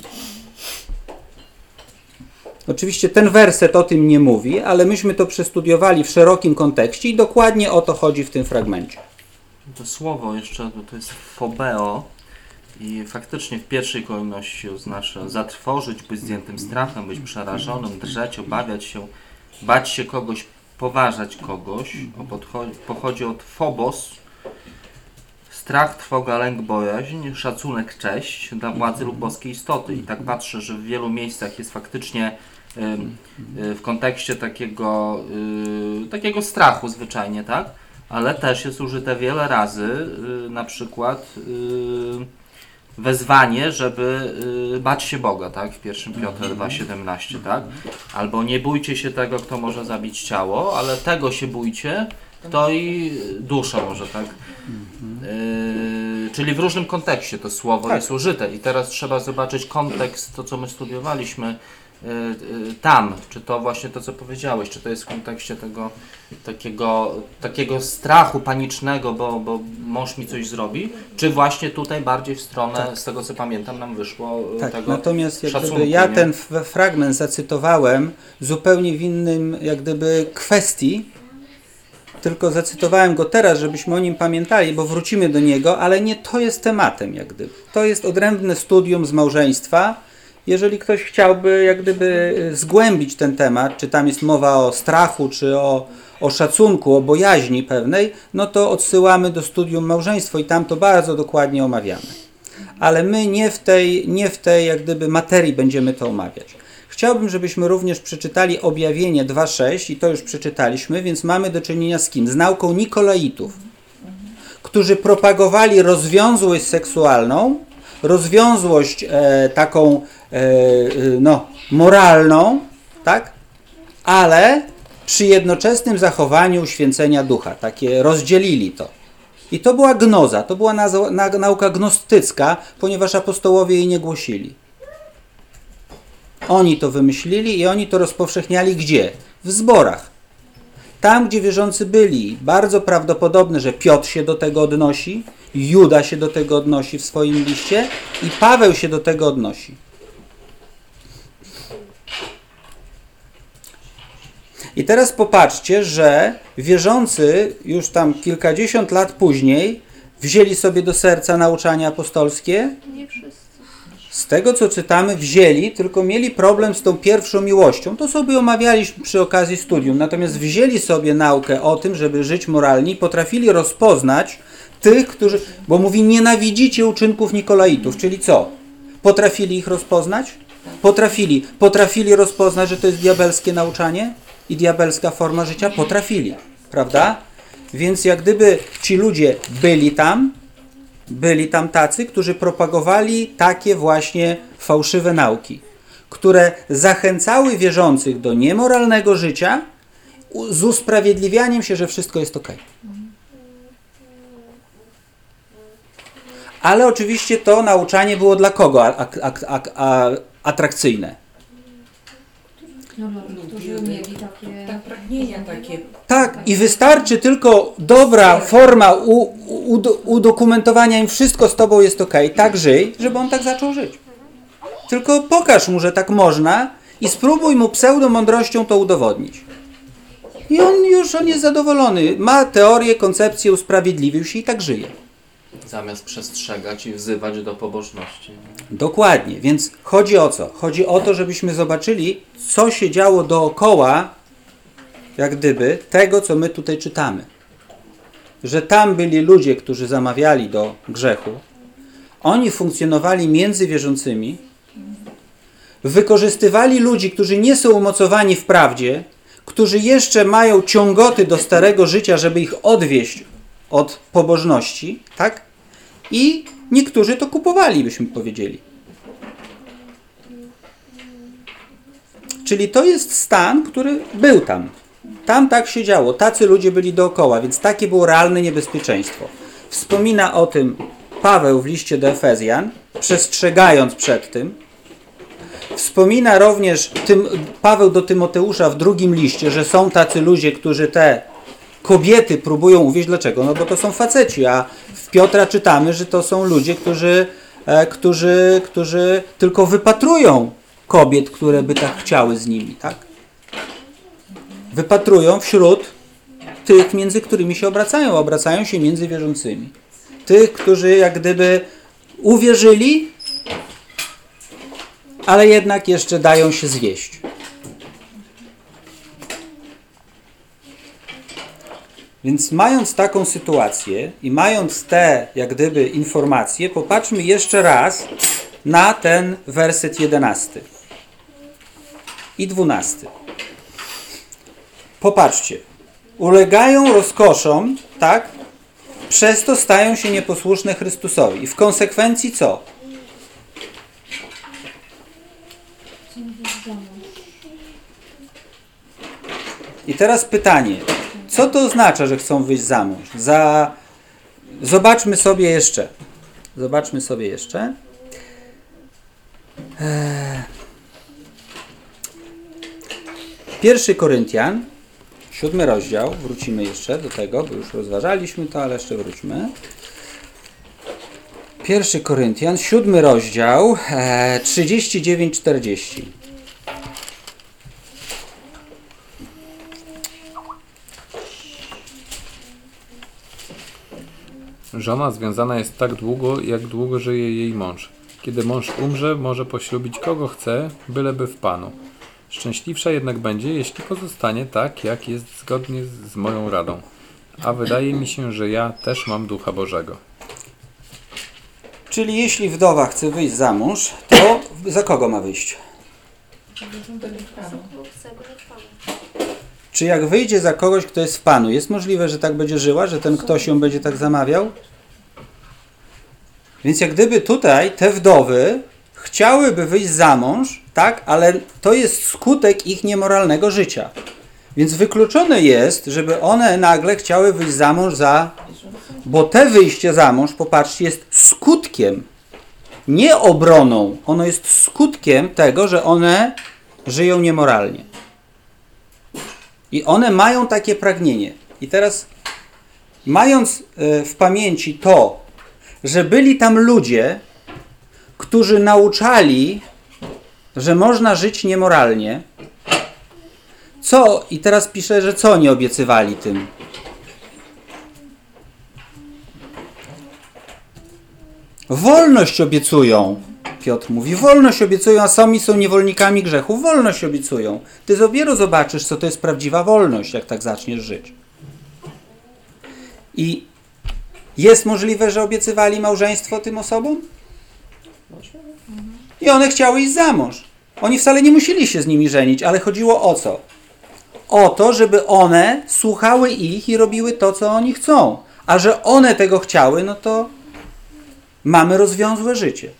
Oczywiście ten werset o tym nie mówi, ale myśmy to przestudiowali w szerokim kontekście i dokładnie o to chodzi w tym fragmencie. To słowo jeszcze, to jest phobeo i faktycznie w pierwszej kolejności oznacza zatrwożyć, być zdjętym strachem, być przerażonym, drżeć, obawiać się, bać się kogoś, poważać kogoś. Pochodzi od phobos, strach, trwoga, lęk, bojaźń, szacunek, cześć dla władzy lub boskiej istoty. I tak patrzę, że w wielu miejscach jest faktycznie w kontekście takiego strachu zwyczajnie, tak? Ale też jest użyte wiele razy, na przykład wezwanie, żeby bać się Boga, tak? W 1 Piotra 2,17, tak? Albo nie bójcie się tego, kto może zabić ciało, ale tego się bójcie, kto i duszę może, tak? Czyli w różnym kontekście to słowo jest użyte i teraz trzeba zobaczyć kontekst, to co my studiowaliśmy tam, czy to właśnie to co powiedziałeś, czy to jest w kontekście tego takiego strachu panicznego, bo mąż mi coś zrobi, czy właśnie tutaj bardziej w stronę, z tego co pamiętam nam wyszło tego natomiast jak szacunku, gdyby ja nie? ten fragment zacytowałem zupełnie w innym jak gdyby kwestii, tylko zacytowałem go teraz, żebyśmy o nim pamiętali, bo wrócimy do niego, ale nie to jest tematem jak gdyby. To jest odrębne studium z małżeństwa. Jeżeli ktoś chciałby jak gdyby zgłębić ten temat, czy tam jest mowa o strachu, czy o szacunku, o bojaźni pewnej, no to odsyłamy do studium małżeństwo i tam to bardzo dokładnie omawiamy. Ale my nie w tej jak gdyby materii będziemy to omawiać. Chciałbym, żebyśmy również przeczytali Objawienie 2:6 i to już przeczytaliśmy, więc mamy do czynienia z kim? Z nauką Nikolaitów, którzy propagowali rozwiązłość seksualną, rozwiązłość taką moralną, tak? Ale przy jednoczesnym zachowaniu święcenia ducha. Takie rozdzielili to. I to była gnoza, to była nauka gnostycka, ponieważ apostołowie jej nie głosili. Oni to wymyślili i oni to rozpowszechniali gdzie? W zborach. Tam, gdzie wierzący byli. Bardzo prawdopodobne, że Piotr się do tego odnosi, Juda się do tego odnosi w swoim liście i Paweł się do tego odnosi. I teraz popatrzcie, że wierzący już tam kilkadziesiąt lat później wzięli sobie do serca nauczanie apostolskie. Nie wszyscy. Z tego, co czytamy, wzięli, tylko mieli problem z tą pierwszą miłością. To sobie omawialiśmy przy okazji studium. Natomiast wzięli sobie naukę o tym, żeby żyć moralnie i potrafili rozpoznać tych, którzy... Bo mówi, nienawidzicie uczynków Nikolaitów. Czyli co? Potrafili ich rozpoznać? Potrafili rozpoznać, że to jest diabelskie nauczanie i diabelska forma życia? Potrafili. Prawda? Więc jak gdyby ci ludzie byli tam tacy, którzy propagowali takie właśnie fałszywe nauki, które zachęcały wierzących do niemoralnego życia z usprawiedliwianiem się, że wszystko jest ok. Ale oczywiście to nauczanie było dla kogo atrakcyjne? No dla tych, którzy mieli takie... Tak, pragnienia takie. Tak, i wystarczy tylko dobra forma udokumentowania im, wszystko z tobą jest okej, tak żyj, żeby on tak zaczął żyć. Tylko pokaż mu, że tak można i spróbuj mu pseudomądrością to udowodnić. I on jest zadowolony. Ma teorię, koncepcję, usprawiedliwił się i tak żyje. Zamiast przestrzegać i wzywać do pobożności. Dokładnie, więc chodzi o co? Chodzi o to, żebyśmy zobaczyli, co się działo dookoła, jak gdyby, tego, co my tutaj czytamy. Że tam byli ludzie, którzy zamawiali do grzechu. Oni funkcjonowali między wierzącymi, wykorzystywali ludzi, którzy nie są umocowani w prawdzie, którzy jeszcze mają ciągoty do starego życia, żeby ich odwieść od pobożności, tak? I niektórzy to kupowali, byśmy powiedzieli. Czyli to jest stan, który był tam. Tam tak się działo. Tacy ludzie byli dookoła, więc takie było realne niebezpieczeństwo. Wspomina o tym Paweł w liście do Efezjan, przestrzegając przed tym. Wspomina również Paweł do Tymoteusza w drugim liście, że są tacy ludzie, którzy te kobiety próbują uwieść. Dlaczego? No bo to są faceci, a w Piotra czytamy, że to są ludzie, którzy tylko wypatrują kobiet, które by tak chciały z nimi, tak? Wypatrują wśród tych, między którymi się obracają się między wierzącymi. Tych, którzy jak gdyby uwierzyli, ale jednak jeszcze dają się zwieść. Więc mając taką sytuację i mając te jak gdyby informacje, popatrzmy jeszcze raz na ten werset 11 i 12. Popatrzcie. Ulegają rozkoszom, tak? Przez to stają się nieposłuszne Chrystusowi. I w konsekwencji co? I teraz pytanie. Co to oznacza, że chcą wyjść za mąż? Zobaczmy sobie jeszcze. 1 Koryntian, 7 rozdział. Wrócimy jeszcze do tego, bo już rozważaliśmy to, ale jeszcze wróćmy. 1 Koryntian, 7 rozdział, 39-40. Żona związana jest tak długo, jak długo żyje jej mąż. Kiedy mąż umrze, może poślubić kogo chce, byleby w Panu. Szczęśliwsza jednak będzie, jeśli pozostanie tak, jak jest zgodnie z moją radą. A wydaje mi się, że ja też mam Ducha Bożego. Czyli jeśli wdowa chce wyjść za mąż, to za kogo ma wyjść? Czy jak wyjdzie za kogoś, kto jest w Panu, jest możliwe, że tak będzie żyła, że ten ktoś ją będzie tak zamawiał? Więc jak gdyby tutaj te wdowy chciałyby wyjść za mąż, tak, ale to jest skutek ich niemoralnego życia. Więc wykluczone jest, żeby one nagle chciały wyjść za mąż bo te wyjście za mąż, popatrzcie, jest skutkiem, nie obroną. Ono jest skutkiem tego, że one żyją niemoralnie. I one mają takie pragnienie. I teraz, mając w pamięci to, że byli tam ludzie, którzy nauczali, że można żyć niemoralnie, i teraz piszę, że co nie obiecywali tym? Wolność obiecują. Piotr mówi, wolność obiecują, a sami są niewolnikami grzechu. Wolność obiecują. Ty dopiero zobaczysz, co to jest prawdziwa wolność, jak tak zaczniesz żyć. I jest możliwe, że obiecywali małżeństwo tym osobom? I one chciały iść za mąż. Oni wcale nie musieli się z nimi żenić, ale chodziło o co? O to, żeby one słuchały ich i robiły to, co oni chcą. A że one tego chciały, no to mamy rozwiązłe życie.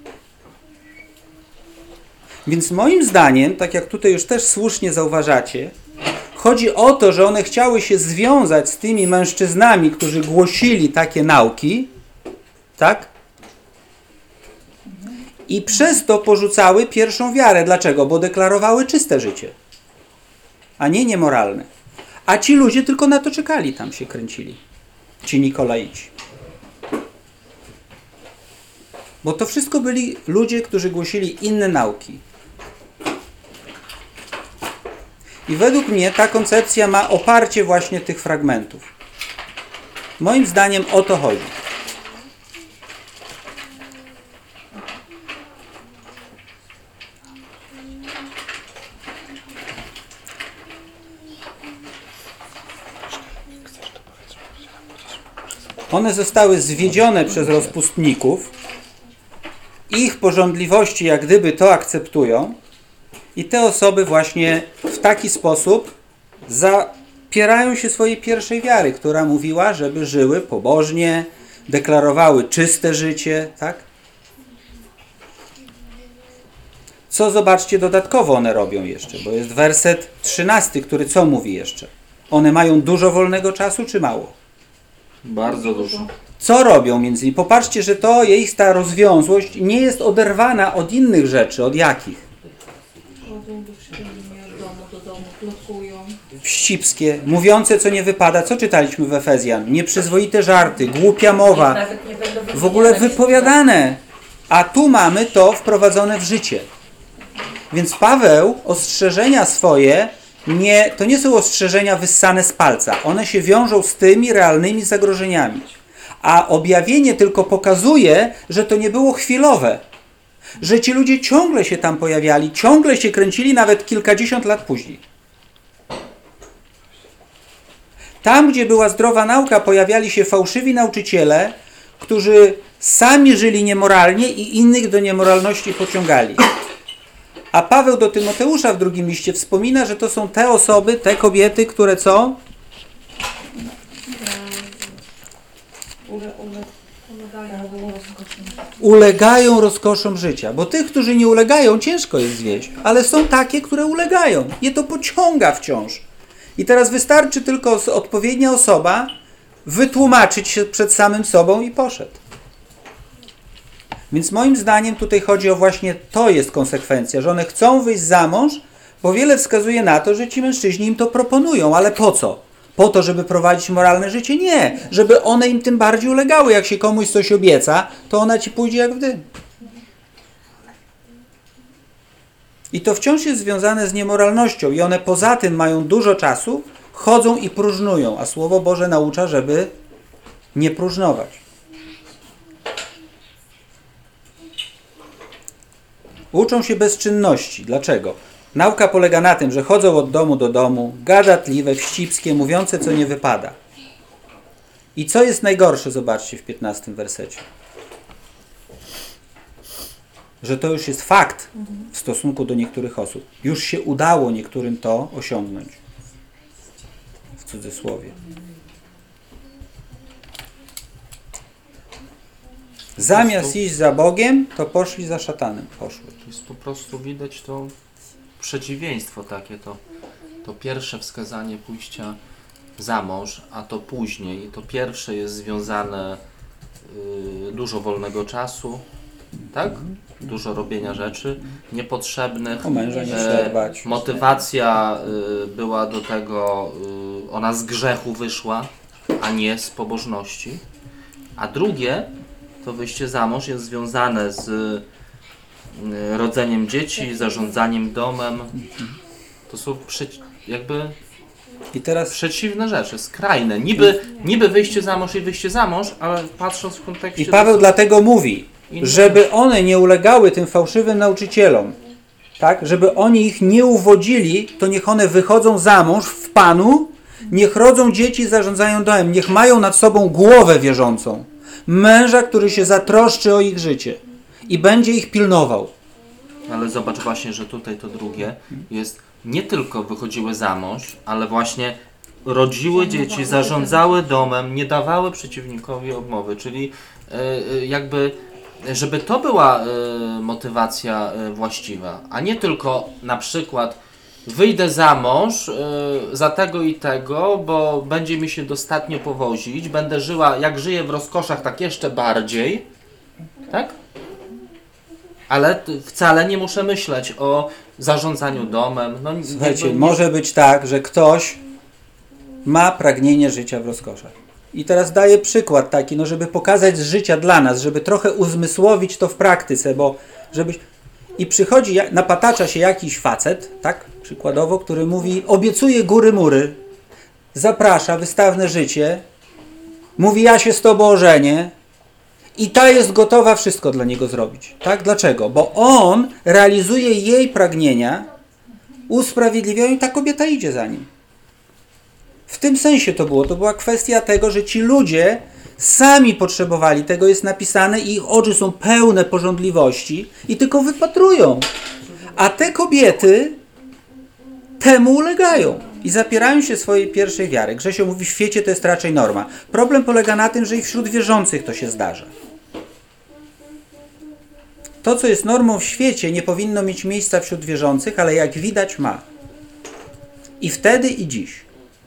Więc moim zdaniem, tak jak tutaj już też słusznie zauważacie, chodzi o to, że one chciały się związać z tymi mężczyznami, którzy głosili takie nauki, tak? I przez to porzucały pierwszą wiarę. Dlaczego? Bo deklarowały czyste życie. a nie niemoralne. A ci ludzie tylko na to czekali, tam się kręcili. Ci Nikolaici. Bo to wszystko byli ludzie, którzy głosili inne nauki. I według mnie ta koncepcja ma oparcie właśnie tych fragmentów. Moim zdaniem o to chodzi. One zostały zwiedzione przez rozpustników. Ich pożądliwości jak gdyby to akceptują i te osoby właśnie w taki sposób zapierają się swojej pierwszej wiary, która mówiła, żeby żyły pobożnie, deklarowały czyste życie, tak? Co zobaczcie dodatkowo one robią jeszcze, bo jest werset 13, który co mówi jeszcze? One mają dużo wolnego czasu czy mało? Bardzo dużo. Co robią między innymi? Popatrzcie, że to ich ta rozwiązłość nie jest oderwana od innych rzeczy. Od jakich? Chodzą do świątyni, od domu do domu, plotkują. Wścibskie, mówiące co nie wypada. Co czytaliśmy w Efezjan? Nieprzyzwoite żarty, głupia mowa. W ogóle wypowiadane. A tu mamy to wprowadzone w życie. Więc Paweł ostrzeżenia swoje, to nie są ostrzeżenia wyssane z palca. One się wiążą z tymi realnymi zagrożeniami. A objawienie tylko pokazuje, że to nie było chwilowe. Że ci ludzie ciągle się tam pojawiali, ciągle się kręcili, nawet kilkadziesiąt lat później. Tam, gdzie była zdrowa nauka, pojawiali się fałszywi nauczyciele, którzy sami żyli niemoralnie i innych do niemoralności pociągali. A Paweł do Tymoteusza w drugim liście wspomina, że to są te osoby, te kobiety, które co? Ulegają rozkoszom życia. Bo tych, którzy nie ulegają, ciężko jest zwieść. Ale są takie, które ulegają. Je to pociąga wciąż. I teraz wystarczy tylko odpowiednia osoba wytłumaczyć się przed samym sobą i poszedł. Więc moim zdaniem tutaj chodzi o właśnie to jest konsekwencja, że one chcą wyjść za mąż, bo wiele wskazuje na to, że ci mężczyźni im to proponują. Ale po co? Po to, żeby prowadzić moralne życie? Nie. Żeby one im tym bardziej ulegały. Jak się komuś coś obieca, to ona ci pójdzie jak w dym. I to wciąż jest związane z niemoralnością. I one poza tym mają dużo czasu, chodzą i próżnują. A Słowo Boże naucza, żeby nie próżnować. Uczą się bezczynności. Dlaczego? Nauka polega na tym, że chodzą od domu do domu, gadatliwe, wścibskie, mówiące co nie wypada. I co jest najgorsze, zobaczcie w 15 wersecie. Że to już jest fakt w stosunku do niektórych osób. Już się udało niektórym to osiągnąć. W cudzysłowie. Zamiast iść za Bogiem, to poszli za szatanem. Poszły. To jest po prostu widać to przeciwieństwo takie, to pierwsze wskazanie pójścia za mąż, a to później. To pierwsze jest związane dużo wolnego czasu, tak? Dużo robienia rzeczy niepotrzebnych. O męża nie trzeba dbać. Motywacja była do tego, ona z grzechu wyszła, a nie z pobożności. A drugie, to wyjście za mąż jest związane z rodzeniem dzieci, zarządzaniem domem. To są I teraz przeciwne rzeczy, skrajne. Niby wyjście za mąż i wyjście za mąż, ale patrząc w kontekście... I Paweł dlatego mówi, żeby one nie ulegały tym fałszywym nauczycielom, tak? Żeby oni ich nie uwodzili, to niech one wychodzą za mąż w Panu, niech rodzą dzieci i zarządzają domem, niech mają nad sobą głowę wierzącą, męża, który się zatroszczy o ich życie i będzie ich pilnował. Ale zobacz właśnie, że tutaj to drugie jest nie tylko wychodziły za mąż, ale właśnie rodziły dzieci, zarządzały domem, nie dawały przeciwnikowi odmowy, czyli jakby, żeby to była motywacja właściwa, a nie tylko na przykład wyjdę za mąż za tego i tego, bo będzie mi się dostatnio powozić, będę żyła, jak żyję w rozkoszach, tak jeszcze bardziej, tak? Ale wcale nie muszę myśleć o zarządzaniu domem. No, Słuchajcie, jakby nie- może być tak, że ktoś ma pragnienie życia w rozkoszach. I teraz daję przykład taki, no żeby pokazać z życia dla nas, żeby trochę uzmysłowić to w praktyce, bo żebyś... I przychodzi, napatacza się jakiś facet, tak, przykładowo, który mówi, obiecuje góry mury, zaprasza, wystawne życie, mówi, ja się z tobą ożenię i ta jest gotowa wszystko dla niego zrobić. Tak? Dlaczego? Bo on realizuje jej pragnienia, usprawiedliwia ją i ta kobieta idzie za nim. W tym sensie to było. To była kwestia tego, że ci ludzie sami potrzebowali, tego jest napisane i ich oczy są pełne pożądliwości i tylko wypatrują. A te kobiety temu ulegają i zapierają się swojej pierwszej wiary. Grzesio mówi, w świecie to jest raczej norma. Problem polega na tym, że i wśród wierzących to się zdarza. To, co jest normą w świecie, nie powinno mieć miejsca wśród wierzących, ale jak widać ma. I wtedy i dziś.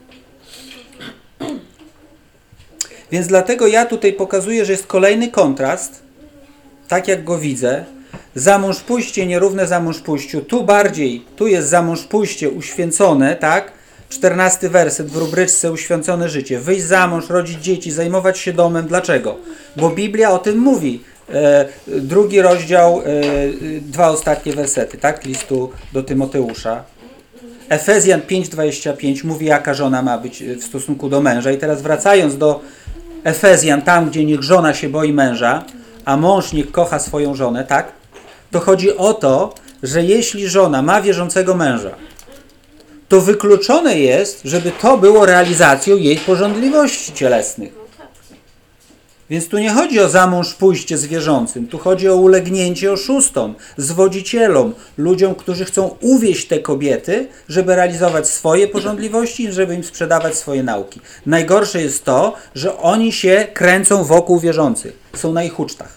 Więc dlatego ja tutaj pokazuję, że jest kolejny kontrast, tak jak go widzę. Za mąż pójście nierówne za mąż pójściu. Tu bardziej, tu jest za mąż pójście uświęcone, tak? 14 werset w rubryczce uświęcone życie. Wyjść za mąż, rodzić dzieci, zajmować się domem. Dlaczego? Bo Biblia o tym mówi. 2 rozdział, 2 ostatnie wersety, tak? Listu do Tymoteusza. Efezjan 5:25 mówi, jaka żona ma być w stosunku do męża. I teraz wracając do Efezjan, tam gdzie niech żona się boi męża, a mąż niech kocha swoją żonę, tak? To chodzi o to, że jeśli żona ma wierzącego męża, to wykluczone jest, żeby to było realizacją jej pożądliwości cielesnych. Więc tu nie chodzi o za mąż pójście z wierzącym, tu chodzi o ulegnięcie oszustom, zwodzicielom, ludziom, którzy chcą uwieść te kobiety, żeby realizować swoje pożądliwości i żeby im sprzedawać swoje nauki. Najgorsze jest to, że oni się kręcą wokół wierzących, są na ich ucztach.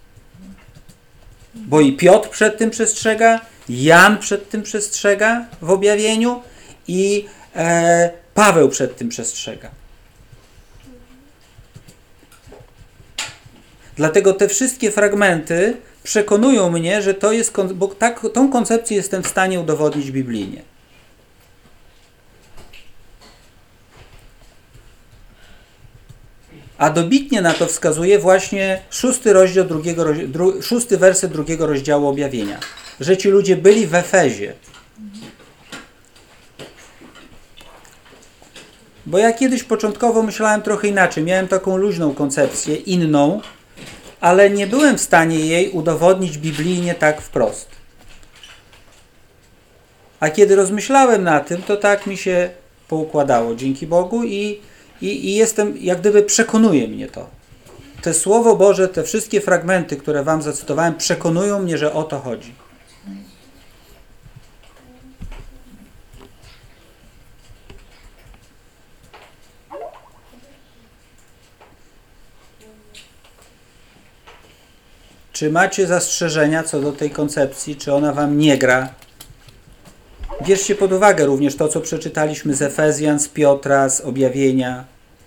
Bo i Piotr przed tym przestrzega, Jan przed tym przestrzega w objawieniu i Paweł przed tym przestrzega. Dlatego te wszystkie fragmenty przekonują mnie, że to jest, bo tą koncepcję jestem w stanie udowodnić biblijnie. A dobitnie na to wskazuje właśnie 6 werset 2 rozdziału objawienia, że ci ludzie byli w Efezie. Bo ja kiedyś początkowo myślałem trochę inaczej, miałem taką luźną koncepcję, inną, ale nie byłem w stanie jej udowodnić biblijnie tak wprost. A kiedy rozmyślałem na tym, to tak mi się poukładało, dzięki Bogu, i jestem, jak gdyby przekonuje mnie to. Te Słowo Boże, te wszystkie fragmenty, które wam zacytowałem, przekonują mnie, że o to chodzi. Czy macie zastrzeżenia co do tej koncepcji? Czy ona wam nie gra? Bierzcie pod uwagę również to, co przeczytaliśmy z Efezjan, z Piotra, z Objawienia.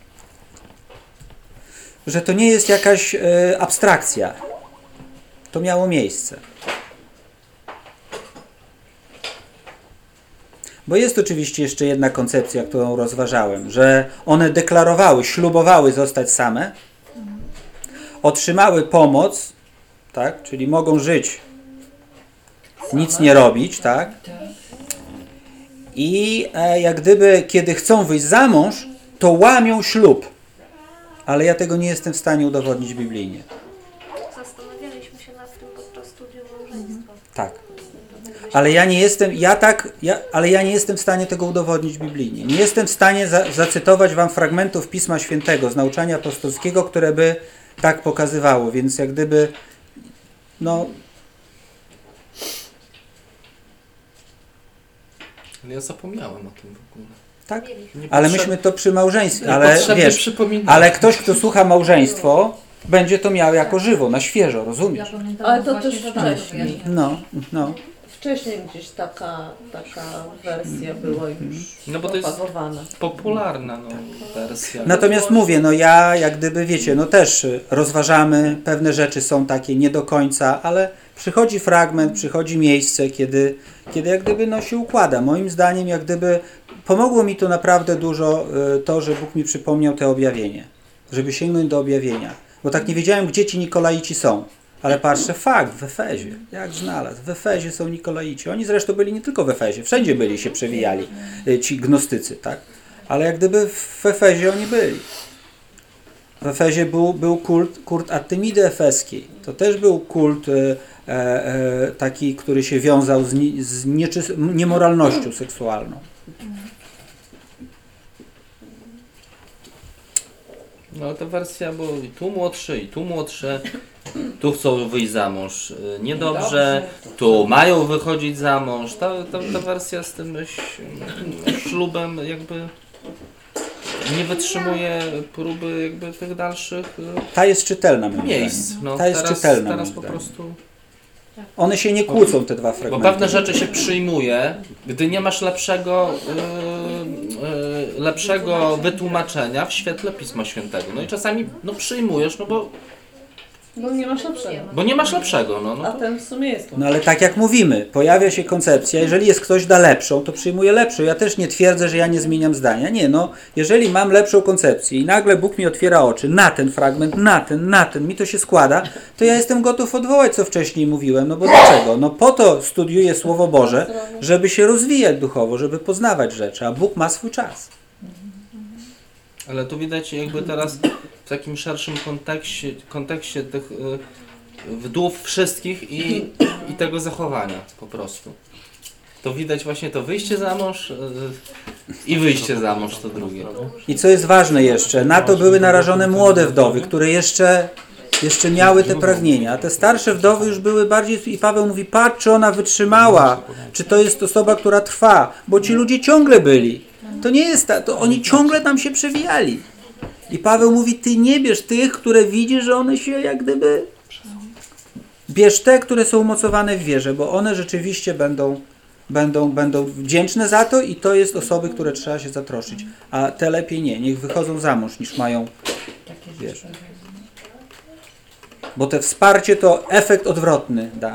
Że to nie jest jakaś abstrakcja. To miało miejsce. Bo jest oczywiście jeszcze jedna koncepcja, którą rozważałem, że one deklarowały, ślubowały zostać same, otrzymały pomoc, tak? Czyli mogą żyć, nic nie robić, tak? I jak gdyby, kiedy chcą wyjść za mąż, to łamią ślub. Ale ja tego nie jestem w stanie udowodnić biblijnie. Zastanawialiśmy się nad tym podczas studium małżeństwa. Tak. Ale ja nie jestem w stanie tego udowodnić biblijnie. Nie jestem w stanie zacytować wam fragmentów Pisma Świętego z nauczania apostolskiego, które by tak pokazywało. Więc jak gdyby Ja zapomniałem o tym w ogóle. tak? Ale myśmy to przy małżeństwie. Ale wiesz, przypominam. ale ktoś, kto słucha małżeństwo, będzie to miał jako żywo, na świeżo, rozumiesz? Ja pamiętam, Ale to właśnie też to tam wcześniej. No. Wcześniej gdzieś taka wersja była już No bo to jest propagowana. popularna wersja. Natomiast mówię, ja jak gdyby, wiecie, też rozważamy, pewne rzeczy są takie nie do końca, ale Przychodzi fragment, przychodzi miejsce, kiedy jak gdyby no, się układa. Moim zdaniem jak gdyby pomogło mi to naprawdę dużo to, że Bóg mi przypomniał te objawienie, żeby sięgnąć do objawienia. Bo tak nie wiedziałem, gdzie ci Nikolaici są. Ale patrzę, fakt, w Efezie. Jak znalazł? W Efezie są Nikolaici. Oni zresztą byli nie tylko w Efezie, wszędzie byli, się przewijali, ci gnostycy, tak? Ale jak gdyby w Efezie oni byli. W Efezie był kult Artemidy Efeskiej. To też był kult taki, który się wiązał z niemoralnością seksualną. No ta wersja, bo i tu młodsze, tu chcą wyjść za mąż niedobrze, tu mają wychodzić za mąż. Ta wersja z tym ślubem jakby nie wytrzymuje próby jakby tych dalszych Ta jest czytelna, moim miejsc. zdaniem. No, Ta jest czytelna, teraz moim po zdaniem. prostu... One się nie kłócą, te dwa Bo fragmenty. pewne rzeczy się przyjmuje, gdy nie masz lepszego wytłumaczenia w świetle Pisma Świętego. No i czasami przyjmujesz, No nie masz lepszego. bo nie masz lepszego. A ten w sumie jest. No ale tak jak mówimy, pojawia się koncepcja, jeżeli jest ktoś da lepszą, to przyjmuje lepszą. Ja też nie twierdzę, że ja nie zmieniam zdania. Nie, no, jeżeli mam lepszą koncepcję i nagle Bóg mi otwiera oczy na ten fragment, na ten, mi to się składa, to ja jestem gotów odwołać, co wcześniej mówiłem. No bo dlaczego? No po to studiuję Słowo Boże, żeby się rozwijać duchowo, żeby poznawać rzeczy, a Bóg ma swój czas. Ale tu widać jakby teraz w takim szerszym kontekście tych wdów wszystkich i tego zachowania po prostu. To widać właśnie to wyjście za mąż i wyjście za mąż to drugie. I co jest ważne jeszcze, na to były narażone młode wdowy, które jeszcze miały te pragnienia, a te starsze wdowy już były bardziej, i Paweł mówi, patrz, czy ona wytrzymała, czy to jest osoba, która trwa, bo ci ludzie ciągle byli. To nie jest tak, to oni ciągle tam się przewijali. I Paweł mówi, ty nie bierz tych, które widzisz, że one się jak gdyby... Bierz te, które są umocowane w wierze, bo one rzeczywiście będą wdzięczne za to i to jest osoby, które trzeba się zatroszczyć. A te lepiej nie, niech wychodzą za mąż, niż mają wierzę. Bo te wsparcie to efekt odwrotny da.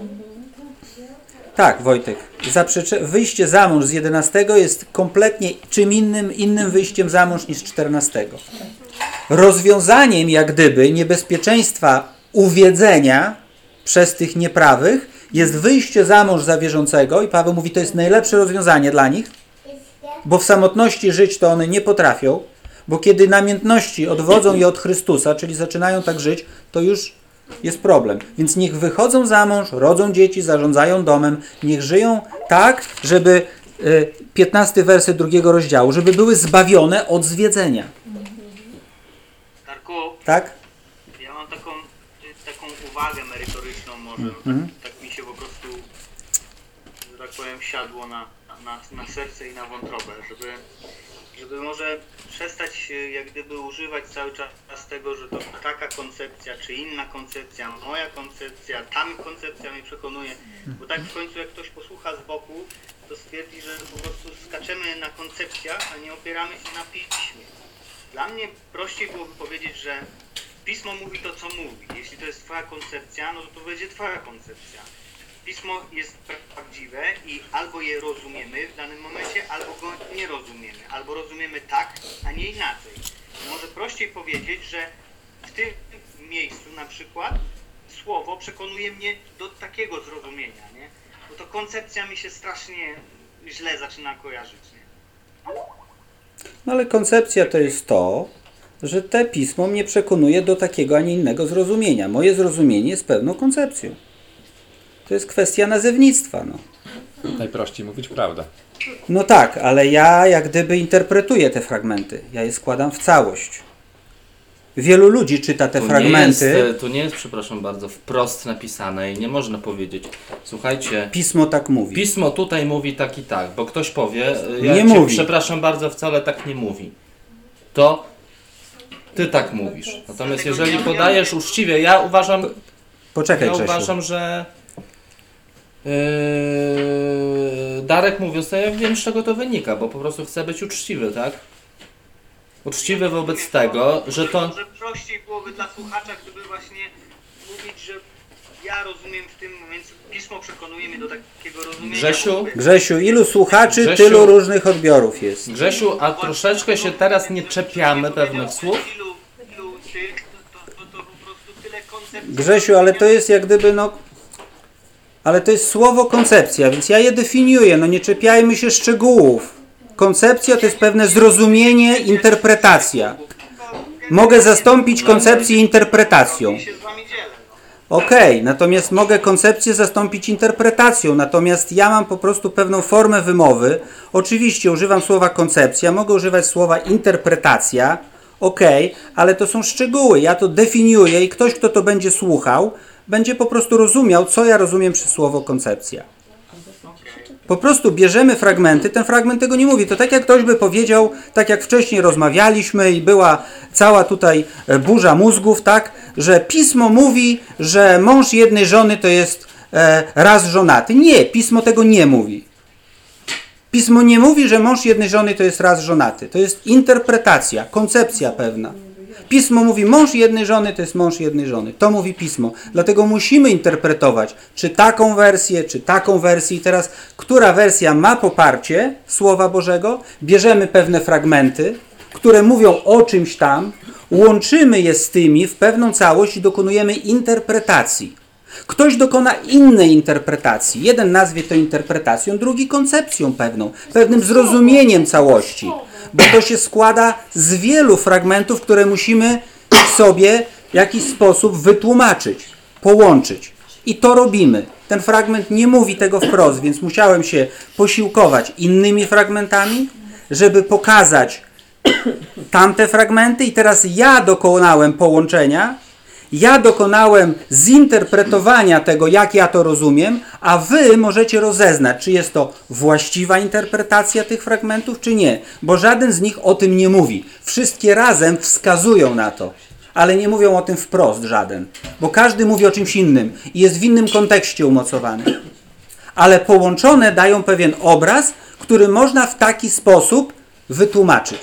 Tak, Wojtek. Wyjście za mąż z 11 jest kompletnie czym innym wyjściem za mąż niż z 14. Rozwiązaniem jak gdyby niebezpieczeństwa uwiedzenia przez tych nieprawych jest wyjście za mąż za wierzącego i Paweł mówi, to jest najlepsze rozwiązanie dla nich, bo w samotności żyć to one nie potrafią, bo kiedy namiętności odwodzą je od Chrystusa, czyli zaczynają tak żyć, to już jest problem. Więc niech wychodzą za mąż, rodzą dzieci, zarządzają domem, niech żyją tak, żeby 15 werset 2 rozdziału, żeby były zbawione od zwiedzenia. Darku, Tak? ja mam taką uwagę merytoryczną może, tak mi się po prostu, że tak powiem, siadło na serce i na wątrobę, żeby może przestać jak gdyby używać cały czas tego, że to taka koncepcja, czy inna koncepcja, moja koncepcja, tam koncepcja mnie przekonuje, bo tak w końcu jak ktoś posłucha z boku, to stwierdzi, że po prostu skaczemy na koncepcjach, a nie opieramy się na piśmie. Dla mnie prościej byłoby powiedzieć, że Pismo mówi to, co mówi. Jeśli to jest twoja koncepcja, no to będzie twoja koncepcja. Pismo jest prawdziwe i albo je rozumiemy w danym momencie, albo go nie rozumiemy. Albo rozumiemy tak, a nie inaczej. Może prościej powiedzieć, że w tym miejscu na przykład słowo przekonuje mnie do takiego zrozumienia, nie? Bo to koncepcja mi się strasznie źle zaczyna kojarzyć, nie? No ale koncepcja to jest to, że te pismo mnie przekonuje do takiego, a nie innego zrozumienia. Moje zrozumienie jest pewną koncepcją. To jest kwestia nazewnictwa. No. Najprościej mówić prawdę. No tak, ale ja jak gdyby interpretuję te fragmenty. Ja je składam w całość. Wielu ludzi czyta te fragmenty. Tu nie jest, przepraszam bardzo, wprost napisane i nie można powiedzieć, słuchajcie, Pismo tak mówi. Pismo tutaj mówi tak i tak, bo ktoś powie, Nie mówi. Przepraszam bardzo, wcale tak nie mówi. To ty tak mówisz. Natomiast jeżeli podajesz uczciwie, ja uważam, Poczekaj, Grzesiu. że Darek mówiąc, to ja wiem, z czego to wynika, bo po prostu chcę być uczciwy, tak? Uczciwy wobec tego, że to... Może prościej byłoby dla słuchacza, gdyby właśnie mówić, że ja rozumiem w tym, więc Pismo przekonuje mnie do takiego rozumienia. Grzesiu? Grzesiu, ilu słuchaczy, Grzesiu. tylu różnych odbiorów jest. Grzesiu, a troszeczkę się teraz nie czepiamy pewnych słów? Ilu tych, to po prostu tyle koncepcji. Grzesiu, ale to jest jak gdyby, no... Ale to jest słowo koncepcja, więc ja je definiuję, no nie czepiajmy się szczegółów. Koncepcja to jest pewne zrozumienie, interpretacja. Mogę zastąpić koncepcję interpretacją. się z wami dzielę. Okej, natomiast mogę koncepcję zastąpić interpretacją, natomiast ja mam po prostu pewną formę wymowy. Oczywiście używam słowa koncepcja, mogę używać słowa interpretacja, okej, ale to są szczegóły, ja to definiuję i ktoś, kto to będzie słuchał, będzie po prostu rozumiał, co ja rozumiem przez słowo koncepcja. Po prostu bierzemy fragmenty, ten fragment tego nie mówi. To tak jak ktoś by powiedział, tak jak wcześniej rozmawialiśmy i była cała tutaj burza mózgów, tak, że Pismo mówi, że mąż jednej żony to jest raz żonaty. Nie, Pismo tego nie mówi. Pismo nie mówi, że mąż jednej żony to jest raz żonaty. To jest interpretacja, koncepcja pewna. Pismo mówi, mąż jednej żony to jest mąż jednej żony. To mówi Pismo. Dlatego musimy interpretować, czy taką wersję. I teraz, która wersja ma poparcie Słowa Bożego, bierzemy pewne fragmenty, które mówią o czymś tam, łączymy je z tymi w pewną całość i dokonujemy interpretacji. Ktoś dokona innej interpretacji. Jeden nazwie to interpretacją, drugi koncepcją pewnym zrozumieniem całości. Bo to się składa z wielu fragmentów, które musimy sobie w jakiś sposób wytłumaczyć, połączyć. I to robimy. Ten fragment nie mówi tego wprost, więc musiałem się posiłkować innymi fragmentami, żeby pokazać tamte fragmenty i teraz ja dokonałem połączenia, ja dokonałem zinterpretowania tego, jak ja to rozumiem, a wy możecie rozeznać, czy jest to właściwa interpretacja tych fragmentów, czy nie. Bo żaden z nich o tym nie mówi. Wszystkie razem wskazują na to, ale nie mówią o tym wprost żaden. Bo każdy mówi o czymś innym i jest w innym kontekście umocowany. Ale połączone dają pewien obraz, który można w taki sposób wytłumaczyć.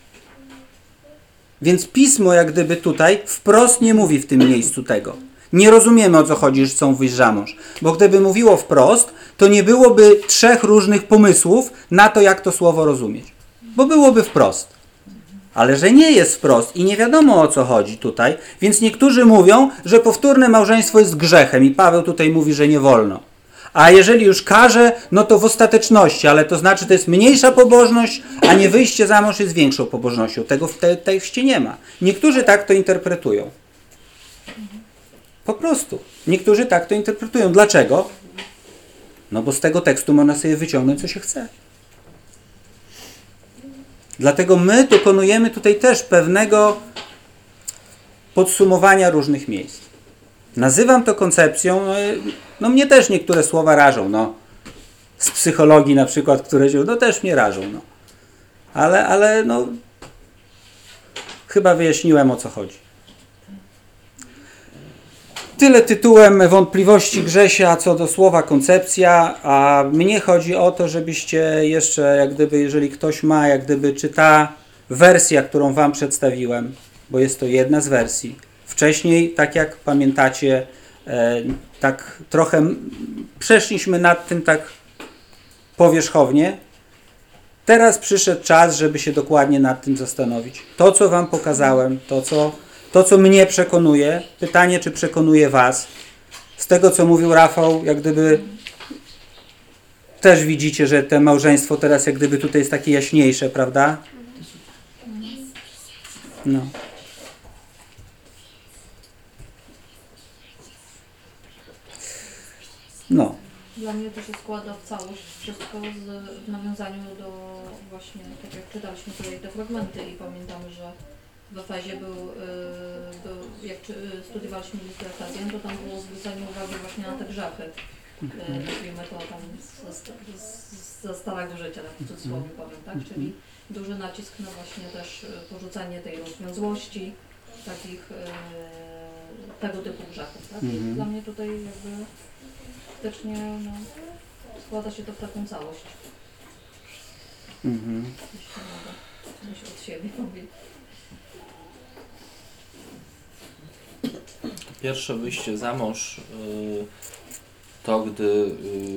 Więc Pismo jak gdyby tutaj wprost nie mówi w tym miejscu tego. Nie rozumiemy, o co chodzi, że chcą wyjść za mąż. Bo gdyby mówiło wprost, to nie byłoby 3 różnych pomysłów na to, jak to słowo rozumieć. Bo byłoby wprost. Ale że nie jest wprost i nie wiadomo, o co chodzi tutaj, więc niektórzy mówią, że powtórne małżeństwo jest grzechem i Paweł tutaj mówi, że nie wolno. A jeżeli już każe, no to w ostateczności, ale to znaczy, to jest mniejsza pobożność, a nie wyjście za mąż jest większą pobożnością. Tego w tekście nie ma. Niektórzy tak to interpretują. Po prostu. Niektórzy tak to interpretują. Dlaczego? No bo z tego tekstu można sobie wyciągnąć, co się chce. Dlatego my dokonujemy tutaj też pewnego podsumowania różnych miejsc. Nazywam to koncepcją, no mnie też niektóre słowa rażą, no. Z psychologii na przykład, które się, no też mnie rażą, no. Ale no, chyba wyjaśniłem, o co chodzi. Tyle tytułem wątpliwości Grzesia co do słowa koncepcja, a mnie chodzi o to, żebyście jeszcze, jak gdyby, jeżeli ktoś ma, jak gdyby, czy ta wersja, którą wam przedstawiłem, bo jest to jedna z wersji. Wcześniej, tak jak pamiętacie, tak trochę przeszliśmy nad tym tak powierzchownie. Teraz przyszedł czas, żeby się dokładnie nad tym zastanowić. To, co wam pokazałem, to, co mnie przekonuje, pytanie, czy przekonuje was. Z tego, co mówił Rafał, jak gdyby też widzicie, że to małżeństwo teraz jak gdyby tutaj jest takie jaśniejsze, prawda? No. No. Dla mnie to się składa w całość wszystko w nawiązaniu do właśnie, tak jak czytaliśmy tutaj te fragmenty i pamiętamy, że w Efezie jak studiowaliśmy list Efezjan, to tam było zwrócenie uwagi właśnie na te grzechy. Mówimy to tam ze starego życia, tak w cudzysłowie powiem, tak? Czyli duży nacisk na właśnie też porzucenie tej rozwiązłości, takich tego typu grzechów, tak? I dla mnie tutaj jakby faktycznie no, składa się to w taką całość. Jeśli mogę coś od siebie powiedzieć. Pierwsze wyjście za mąż to gdy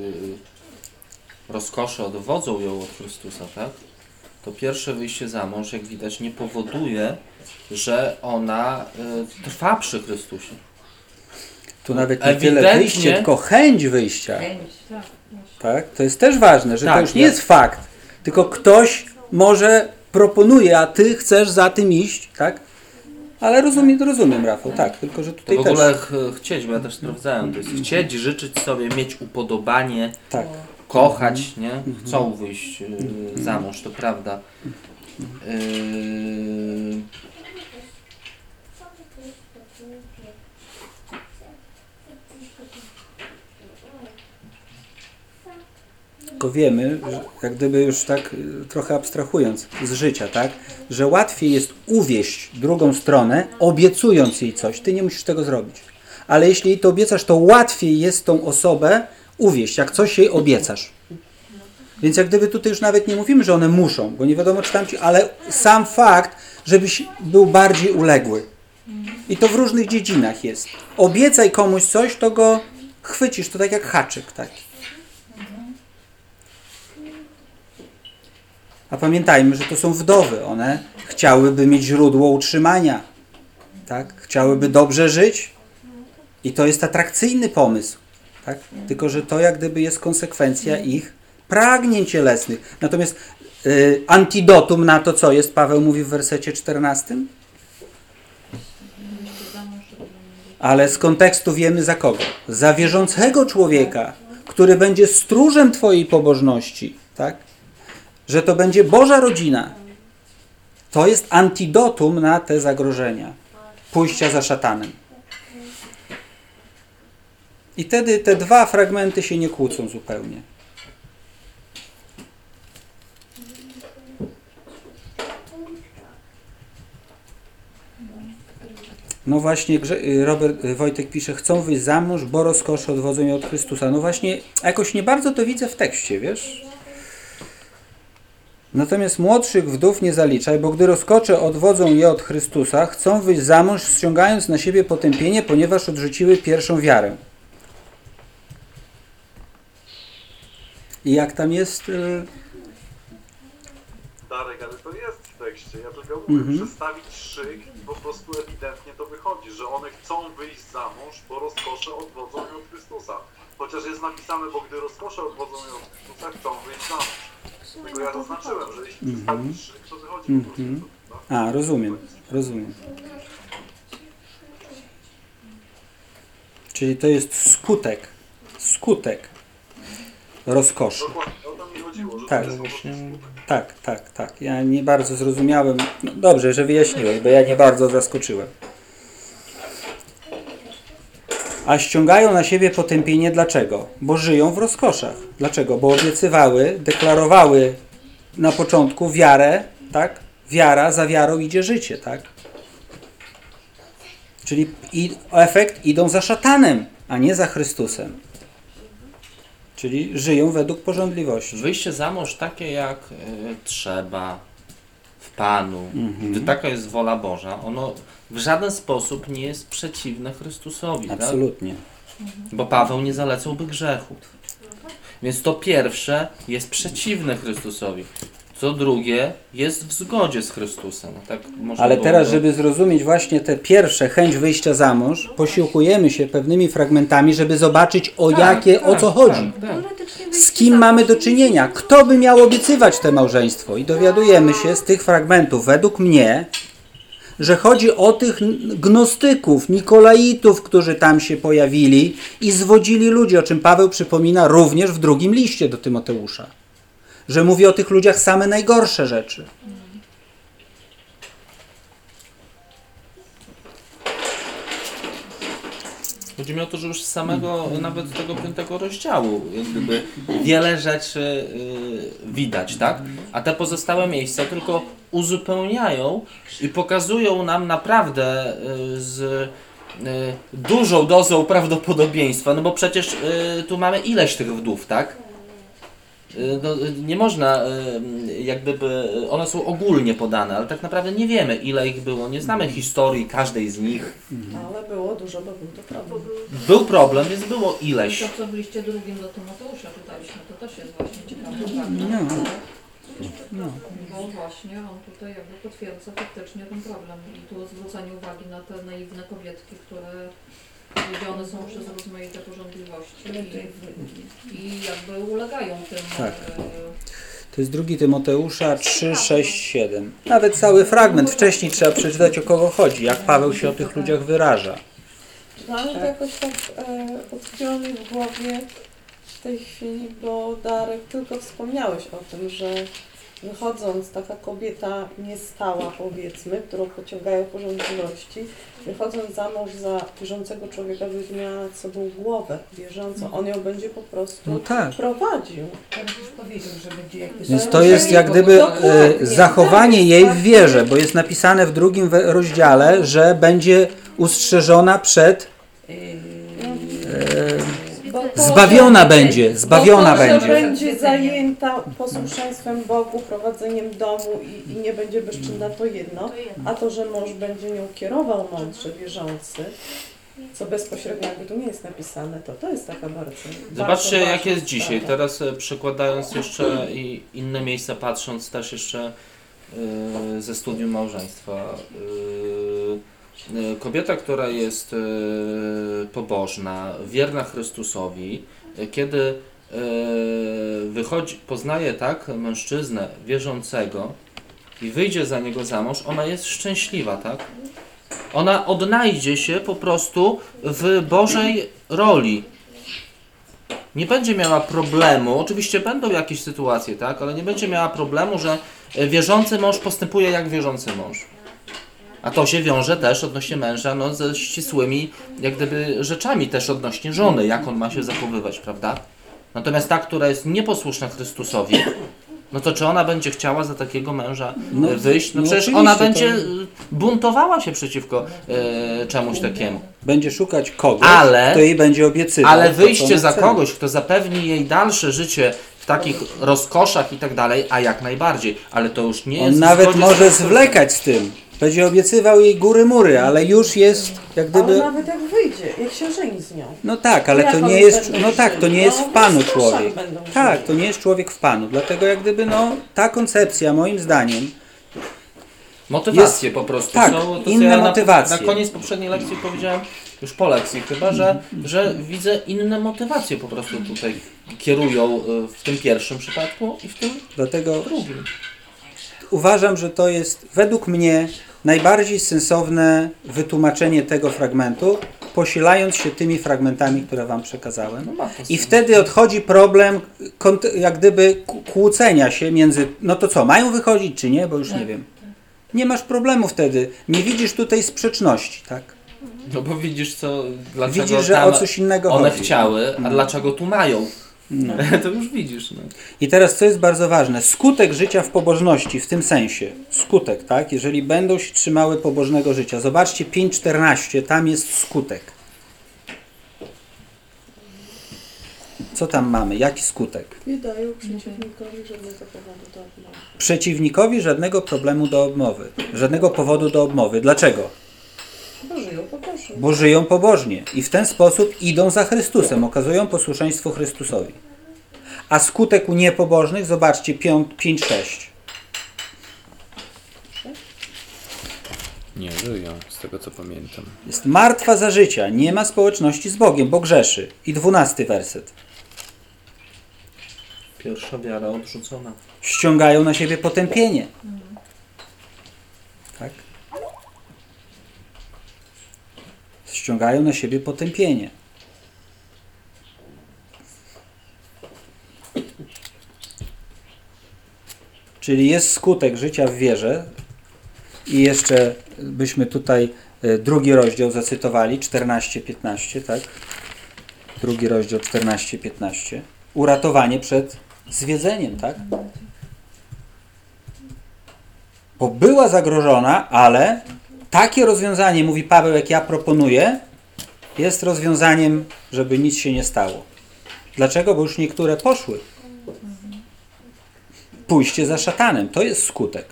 rozkosze odwodzą ją od Chrystusa, tak? To pierwsze wyjście za mąż, jak widać, nie powoduje, że ona trwa przy Chrystusie. Tu nawet nie tyle Ewidentnie- wyjście, tylko chęć wyjścia. Chęć. Tak, właśnie. Tak? To jest też ważne, że Tak, to już nie ja- jest fakt, tylko ktoś może proponuje, a ty chcesz za tym iść, tak? Ale rozumiem Rafał, tak, tylko że To tutaj w ogóle też... chcieć, bo ja też sprawdzałem, to jest chcieć, życzyć sobie, mieć upodobanie, Tak. kochać, nie? Chcą wyjść za mąż, to prawda. Tylko wiemy, że jak gdyby już tak trochę abstrahując z życia, tak? Że łatwiej jest uwieść drugą stronę, obiecując jej coś. Ty nie musisz tego zrobić. Ale jeśli jej to obiecasz, to łatwiej jest tą osobę uwieść, jak coś jej obiecasz. Więc jak gdyby tutaj już nawet nie mówimy, że one muszą, bo nie wiadomo czy tam ci, ale sam fakt, żebyś był bardziej uległy. I to w różnych dziedzinach jest. Obiecaj komuś coś, to go chwycisz, to tak jak haczyk taki. A pamiętajmy, że to są wdowy. One chciałyby mieć źródło utrzymania. Tak? Chciałyby dobrze żyć. I to jest atrakcyjny pomysł. Tak? Tylko, że to jak gdyby jest konsekwencja ich pragnień cielesnych. Natomiast antidotum na to, co jest, Paweł mówi w wersecie 14. Wyjście za mąż, żeby nie Ale z kontekstu wiemy za kogo? Za wierzącego człowieka, który będzie stróżem twojej pobożności. Tak? Że to będzie Boża rodzina. To jest antidotum na te zagrożenia. Pójścia za szatanem. I wtedy te dwa fragmenty się nie kłócą zupełnie. No właśnie, Wojtek pisze, chcą wyjść za mąż, bo rozkosze odwodzą je od Chrystusa. No właśnie, jakoś nie bardzo to widzę w tekście, wiesz? Natomiast młodszych wdów nie zaliczaj, bo gdy rozkosze odwodzą je od Chrystusa, chcą wyjść za mąż, ściągając na siebie potępienie, ponieważ odrzuciły pierwszą wiarę. I jak tam jest... Darek, ale to jest w tekście. Ja tylko mówię, przestawić szyk i po prostu ewidentnie to wychodzi, że one chcą wyjść za mąż, bo rozkosze odwodzą je od Chrystusa. Chociaż jest napisane, bo gdy rozkosze odwodzą je od Chrystusa, chcą wyjść za mąż. Tylko ja zaznaczyłem, że jeśli przestawić szyk, to wychodzi po prostu. Tak? A, rozumiem. Czyli to jest skutek rozkoszy. Dokładnie, o to mi chodziło, że Tak, to jest po prostu skutek. Tak. Ja nie bardzo zrozumiałem. No, dobrze, że wyjaśniłeś, bo ja nie bardzo zaskoczyłem. A ściągają na siebie potępienie dlaczego? Bo żyją w rozkoszach. Dlaczego? Bo obiecywały, deklarowały na początku wiarę, tak? Wiara, za wiarą idzie życie, tak? Czyli efekt idą za szatanem, a nie za Chrystusem. Czyli żyją według pożądliwości. Wyjście za mąż takie jak trzeba w Panu, gdy taka jest wola Boża, ono w żaden sposób nie jest przeciwne Chrystusowi. Absolutnie. Tak? Bo Paweł nie zalecałby grzechu. Więc to pierwsze jest przeciwne Chrystusowi. Co drugie jest w zgodzie z Chrystusem. Tak można Ale było teraz, to- żeby zrozumieć właśnie te pierwsze chęć wyjścia za mąż, posiłkujemy się pewnymi fragmentami, żeby zobaczyć o co chodzi. Teoretycznie Z kim mamy do czynienia? Kto by miał obiecywać te małżeństwo? I dowiadujemy się z tych fragmentów, według mnie, że chodzi o tych gnostyków, nikolaitów, którzy tam się pojawili i zwodzili ludzi, o czym Paweł przypomina również w drugim liście do Tymoteusza. Że mówi o tych ludziach same najgorsze rzeczy. Chodzi mi o to, że już z samego nawet tego 5 rozdziału jak gdyby wiele rzeczy widać, tak? A te pozostałe miejsca tylko uzupełniają i pokazują nam naprawdę z dużą dozą prawdopodobieństwa, no bo przecież tu mamy ileś tych wdów, tak? No, nie można, jak gdyby, one są ogólnie podane, ale tak naprawdę nie wiemy, ile ich było, nie znamy historii każdej z nich. Ale było dużo, bo był to problem. Był problem, więc było ileś. To, co w liście drugim do Tymoteusza czytaliśmy, to też jest właśnie ciekawe. No. Bo właśnie on tutaj jakby potwierdza faktycznie ten problem i tu zwrócenie uwagi na te naiwne kobietki, które wiedzione są przez rozmaite porządliwości i jakby ulegają tym. Tak. To jest 2 Tymoteusza 3, 6, 7. Nawet cały fragment wcześniej trzeba przeczytać, o kogo chodzi, jak Paweł się o tych ludziach wyraża. No ale to jakoś tak utkwiło mi w głowie w tej chwili, bo Darek, tylko wspomniałeś o tym, że wychodząc taka kobieta niestała, powiedzmy, którą pociągają porządliwości, wychodząc za mąż za wierzącego człowieka, będzie miała nad sobą głowę wierzącą, on ją będzie po prostu No tak. prowadził. Więc to jest jak gdyby zachowanie jej w wierze, bo jest napisane w 2 rozdziale, że będzie ustrzeżona przed... Zbawiona będzie, zbawiona że będzie. będzie zajęta posłuszeństwem Bogu, prowadzeniem domu i nie będzie bezczynna, to jedno. A to, że mąż będzie nią kierował mądrze, wierzący, co bezpośrednio jakby tu nie jest napisane, to jest taka bardzo Zobaczcie, bardzo jak ważna jest dzisiaj. sprawa. Teraz przekładając jeszcze i inne miejsca, patrząc też jeszcze ze studium małżeństwa. Kobieta, która jest pobożna, wierna Chrystusowi, kiedy wychodzi, poznaje tak mężczyznę wierzącego i wyjdzie za niego za mąż, ona jest szczęśliwa, tak? Ona odnajdzie się po prostu w Bożej roli. Nie będzie miała problemu, oczywiście będą jakieś sytuacje, tak? Ale nie będzie miała problemu, że wierzący mąż postępuje jak wierzący mąż. A to się wiąże też odnośnie męża no, ze ścisłymi jak gdyby rzeczami też odnośnie żony, jak on ma się zachowywać, prawda? Natomiast ta, która jest nieposłuszna Chrystusowi, no to czy ona będzie chciała za takiego męża wyjść? No przecież oczywiście, ona będzie to buntowała się przeciwko czemuś takiemu. będzie szukać kogoś, Ale- kto jej będzie obiecywał. Ale to, co wyjście ona za chce. kogoś, kto zapewni jej dalsze życie w takich rozkoszach i tak dalej, a jak najbardziej. Ale to już nie jest On w nawet zgodzie z może Chrystusem. zwlekać z tym. Będzie obiecywał jej góry mury, ale już jest jak Ale gdyby... nawet jak wyjdzie, jak się żeni z nią. No tak, ale Jak to oni nie jest... będą No tak, to nie żyli? jest No, w Panu bez koszach człowiek. będą Tak, żyli. to nie jest człowiek w Panu. Dlatego jak gdyby no ta koncepcja moim zdaniem Motywacje po prostu. tak, są, to co inne ja motywacje. Na koniec poprzedniej lekcji powiedziałem, już po lekcji chyba, że widzę inne motywacje po prostu tutaj kierują w tym pierwszym przypadku i w tym Dlatego drugim. uważam, że to jest według mnie najbardziej sensowne wytłumaczenie tego fragmentu, posilając się tymi fragmentami, które Wam przekazałem. No ma to I sens. wtedy odchodzi problem jak gdyby kłócenia się między, no to co, mają wychodzić czy nie, bo już nie wiem. Nie masz problemu wtedy, nie widzisz tutaj sprzeczności, tak? No bo widzisz co, dlaczego Widzisz, że tam o coś innego one chodzi. chciały, a dlaczego tu mają. To już widzisz. No. I teraz co jest bardzo ważne, skutek życia w pobożności w tym sensie, skutek, tak, jeżeli będą się trzymały pobożnego życia. Zobaczcie 5:14, tam jest skutek. Co tam mamy? Jaki skutek? Nie dają przeciwnikowi żadnego powodu do odmowy. Przeciwnikowi żadnego problemu do odmowy, żadnego powodu do odmowy. Dlaczego? Bo żyją pobożnie. Bo żyją pobożnie i w ten sposób idą za Chrystusem, okazują posłuszeństwo Chrystusowi. A skutek u niepobożnych, zobaczcie 5:6. Nie żyją, z tego co pamiętam. Jest martwa za życia, nie ma społeczności z Bogiem, bo grzeszy. I 12 werset. Pierwsza wiara odrzucona. Ściągają na siebie potępienie. Tak? Ściągają na siebie potępienie. Czyli jest skutek życia w wierze i jeszcze byśmy tutaj drugi rozdział zacytowali, 14-15, tak? Drugi rozdział 14-15. Uratowanie przed zwiedzeniem, tak? Bo była zagrożona, ale takie rozwiązanie, mówi Paweł, jak ja proponuję, jest rozwiązaniem, żeby nic się nie stało. Dlaczego? Bo już niektóre poszły. pójście za szatanem. To jest skutek.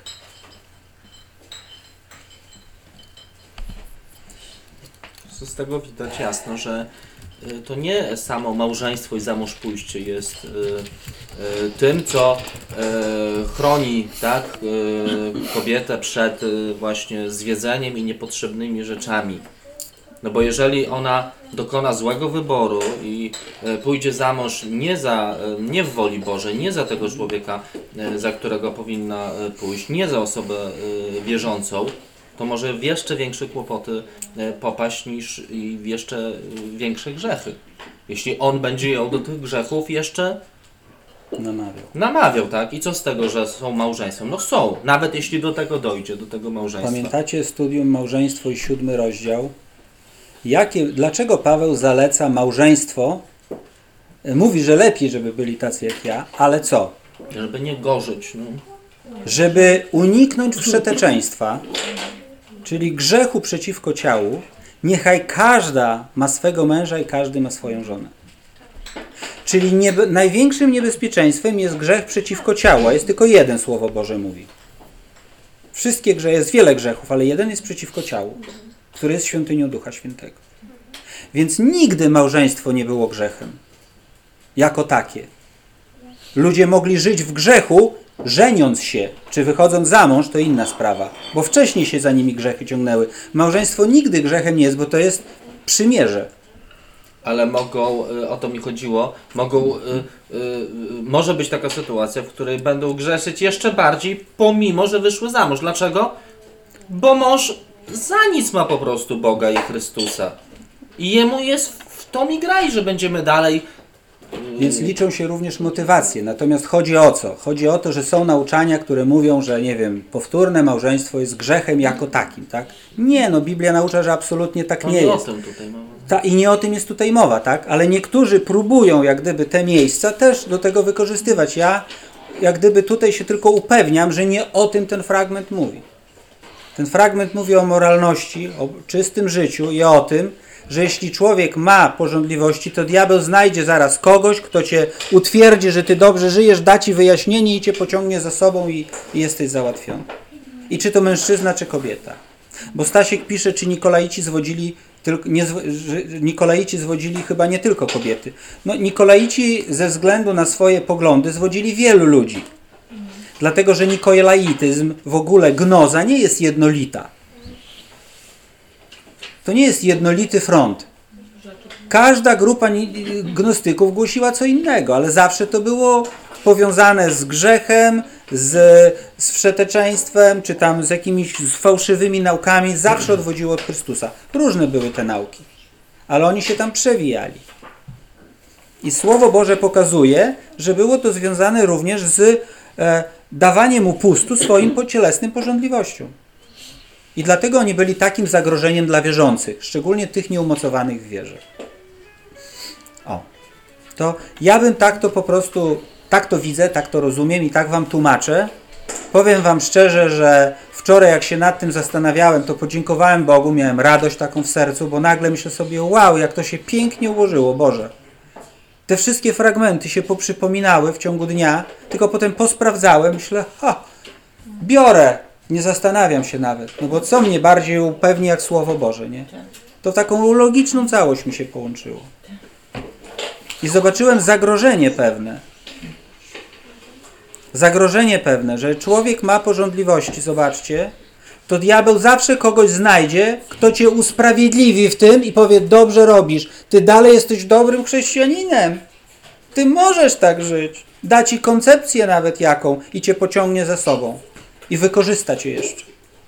Z tego widać jasno, że to nie samo małżeństwo i za mąż pójście jest tym, co chroni, tak, kobietę przed właśnie zwiedzeniem i niepotrzebnymi rzeczami. No bo jeżeli ona dokona złego wyboru i pójdzie za mąż nie w woli Bożej, nie za tego człowieka, za którego powinna pójść, nie za osobę wierzącą, to może w jeszcze większe kłopoty popaść niż i w jeszcze większe grzechy. Jeśli on będzie ją do tych grzechów jeszcze namawiał, tak? I co z tego, że są małżeństwem? No są, nawet jeśli do tego dojdzie, do tego małżeństwa. Pamiętacie studium Małżeństwo i 7 rozdział? Dlaczego Paweł zaleca małżeństwo? Mówi, że lepiej, żeby byli tacy jak ja, ale co? Żeby nie gorzyć. No. Żeby uniknąć wszeteczeństwa, czyli grzechu przeciwko ciału, niechaj każda ma swego męża i każdy ma swoją żonę. Czyli największym niebezpieczeństwem jest grzech przeciwko ciału, a jest tylko jeden, Słowo Boże mówi. Wszystkie grzechy, jest wiele grzechów, ale jeden jest przeciwko ciału, który jest świątynią Ducha Świętego. Więc nigdy małżeństwo nie było grzechem. Jako takie. Ludzie mogli żyć w grzechu, żeniąc się, czy wychodząc za mąż, to inna sprawa, bo wcześniej się za nimi grzechy ciągnęły. Małżeństwo nigdy grzechem nie jest, bo to jest przymierze. Ale mogą, o to mi chodziło, może być taka sytuacja, w której będą grzeszyć jeszcze bardziej, pomimo że wyszły za mąż. Dlaczego? Bo mąż za nic ma po prostu Boga i Chrystusa. I jemu jest w to mi graj, że będziemy dalej. Więc liczą się również motywacje. Natomiast chodzi o co? Chodzi o to, że są nauczania, które mówią, że nie wiem, powtórne małżeństwo jest grzechem jako takim, tak? Nie, no Biblia naucza, że absolutnie tak nie jest. O tym tutaj mamy. I nie o tym jest tutaj mowa, tak? Ale niektórzy próbują jak gdyby te miejsca też do tego wykorzystywać. Ja jak gdyby tutaj się tylko upewniam, że nie o tym ten fragment mówi. Ten fragment mówi o moralności, o czystym życiu i o tym, że jeśli człowiek ma pożądliwości, to diabeł znajdzie zaraz kogoś, kto cię utwierdzi, że ty dobrze żyjesz, da ci wyjaśnienie i cię pociągnie za sobą i jesteś załatwiony. I czy to mężczyzna, czy kobieta. Bo Stasiek pisze, czy Nikolaici zwodzili Nikolaici zwodzili chyba nie tylko kobiety. No, Nikolaici ze względu na swoje poglądy zwodzili wielu ludzi. Dlatego, że nikolaityzm, w ogóle gnoza nie jest jednolita. To nie jest jednolity front. Każda grupa gnostyków głosiła co innego, ale zawsze to było powiązane z grzechem, z wszeteczeństwem, czy tam z jakimiś fałszywymi naukami. Zawsze odwodziło od Chrystusa. Różne były te nauki, ale oni się tam przewijali. I Słowo Boże pokazuje, że było to związane również z dawaniem upustu swoim cielesnym pożądliwościom. I dlatego oni byli takim zagrożeniem dla wierzących, szczególnie tych nieumocowanych w wierze. To ja bym tak to po prostu, tak to widzę, tak to rozumiem i tak wam tłumaczę. Powiem wam szczerze, że wczoraj jak się nad tym zastanawiałem, to podziękowałem Bogu, miałem radość taką w sercu, bo nagle myślę sobie, wow, jak to się pięknie ułożyło, Boże. Te wszystkie fragmenty się poprzypominały w ciągu dnia, tylko potem posprawdzałem, myślę, biorę, nie zastanawiam się nawet, no bo co mnie bardziej upewni jak Słowo Boże, nie? To taką logiczną całość mi się połączyło. I zobaczyłem zagrożenie pewne. Zagrożenie pewne, że człowiek ma pożądliwości, zobaczcie, to diabeł zawsze kogoś znajdzie, kto cię usprawiedliwi w tym i powie, dobrze robisz, ty dalej jesteś dobrym chrześcijaninem. Ty możesz tak żyć. Da ci koncepcję nawet jaką i cię pociągnie za sobą. I wykorzysta cię jeszcze.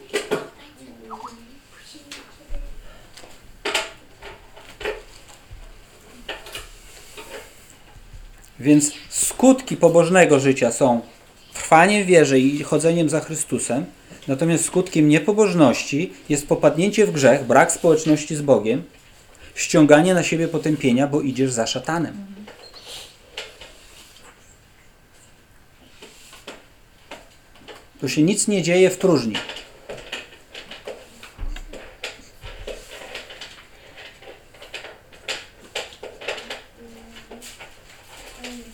Więc skutki pobożnego życia są trwanie w wierze i chodzeniem za Chrystusem, natomiast skutkiem niepobożności jest popadnięcie w grzech, brak społeczności z Bogiem, ściąganie na siebie potępienia, bo idziesz za szatanem. Tu się nic nie dzieje w próżni.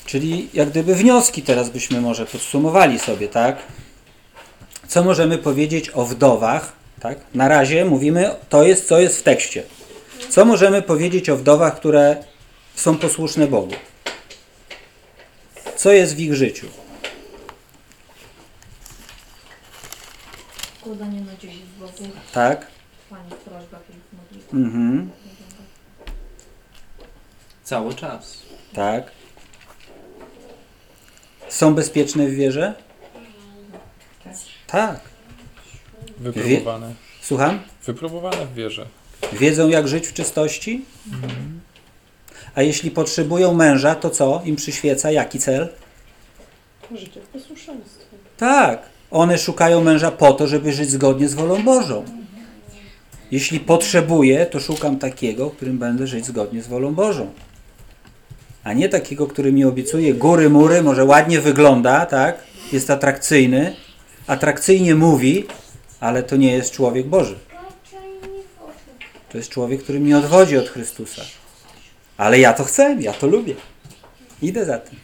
Czyli jak gdyby wnioski teraz byśmy może podsumowali sobie, tak? Co możemy powiedzieć o wdowach, tak? Na razie mówimy, to jest, co jest w tekście. Co możemy powiedzieć o wdowach, które są posłuszne Bogu? Co jest w ich życiu? Składanie nadziei w Bogu, Tak? Panie w prośbach i w modlitwach. Mhm. Cały czas. Tak. Są bezpieczne w wierze? Tak. Wypróbowane. Słucham? Wypróbowane w wierze. Wiedzą, jak żyć w czystości? A jeśli potrzebują męża, to co im przyświeca? Jaki cel? Życie w posłuszeństwie. Tak. One szukają męża po to, żeby żyć zgodnie z wolą Bożą. Jeśli potrzebuję, to szukam takiego, którym będę żyć zgodnie z wolą Bożą. A nie takiego, który mi obiecuje góry, mury, może ładnie wygląda, tak? Jest atrakcyjny, atrakcyjnie mówi, ale to nie jest człowiek Boży. To jest człowiek, który mnie odwodzi od Chrystusa. Ale ja to chcę, ja to lubię. Idę za tym.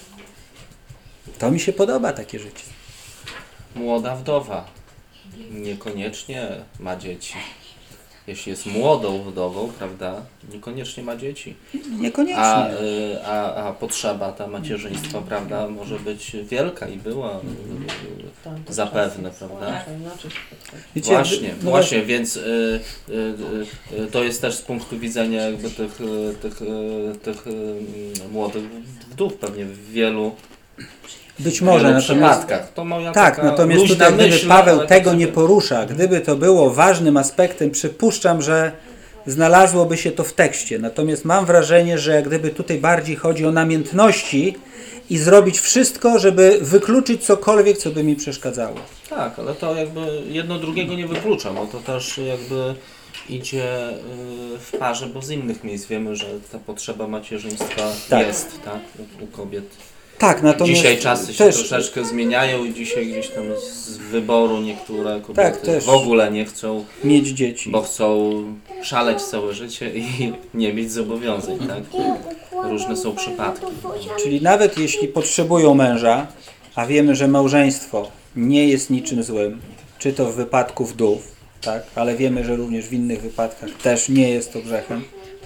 To mi się podoba, takie życie. Młoda wdowa niekoniecznie ma dzieci. Jeśli jest młodą wdową, prawda, niekoniecznie ma dzieci. Niekoniecznie. A potrzeba ta macierzyństwa, prawda, może być wielka i była zapewne, prawda? Wiecie, Właśnie, no właśnie, więc to jest też z punktu widzenia jakby tych młodych wdów pewnie w wielu być może, natomiast przypadkach. To moja tak, taka natomiast luźna tutaj gdyby myśl, Paweł ale tego tak nie sobie- porusza, gdyby to było ważnym aspektem, przypuszczam, że znalazłoby się to w tekście. Natomiast mam wrażenie, że jak gdyby tutaj bardziej chodzi o namiętności i zrobić wszystko, żeby wykluczyć cokolwiek, co by mi przeszkadzało. Tak, ale to jakby jedno drugiego nie wyklucza, bo to też jakby idzie w parze, bo z innych miejsc wiemy, że ta potrzeba macierzyństwa Tak. jest, tak, u kobiet. Tak, natomiast Dzisiaj czasy się też, troszeczkę zmieniają i dzisiaj gdzieś tam z wyboru niektóre kobiety też. w ogóle nie chcą, mieć dzieci. bo chcą szaleć całe życie i nie mieć zobowiązań, tak? Różne są przypadki. Czyli nawet jeśli potrzebują męża, a wiemy, że małżeństwo nie jest niczym złym, czy to w wypadku wdów, tak, ale wiemy, że również w innych wypadkach też nie jest to grzechem,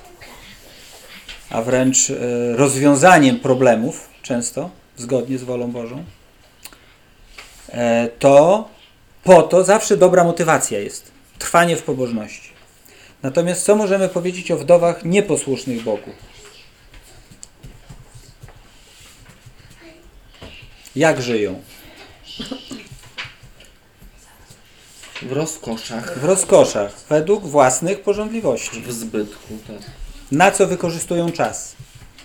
a wręcz rozwiązaniem problemów, często zgodnie z wolą Bożą, to po to zawsze dobra motywacja jest. Trwanie w pobożności. Natomiast co możemy powiedzieć o wdowach nieposłusznych Bogu? Jak żyją? W rozkoszach, W rozkoszach, według własnych pożądliwości. w zbytku, tak. Na co wykorzystują czas?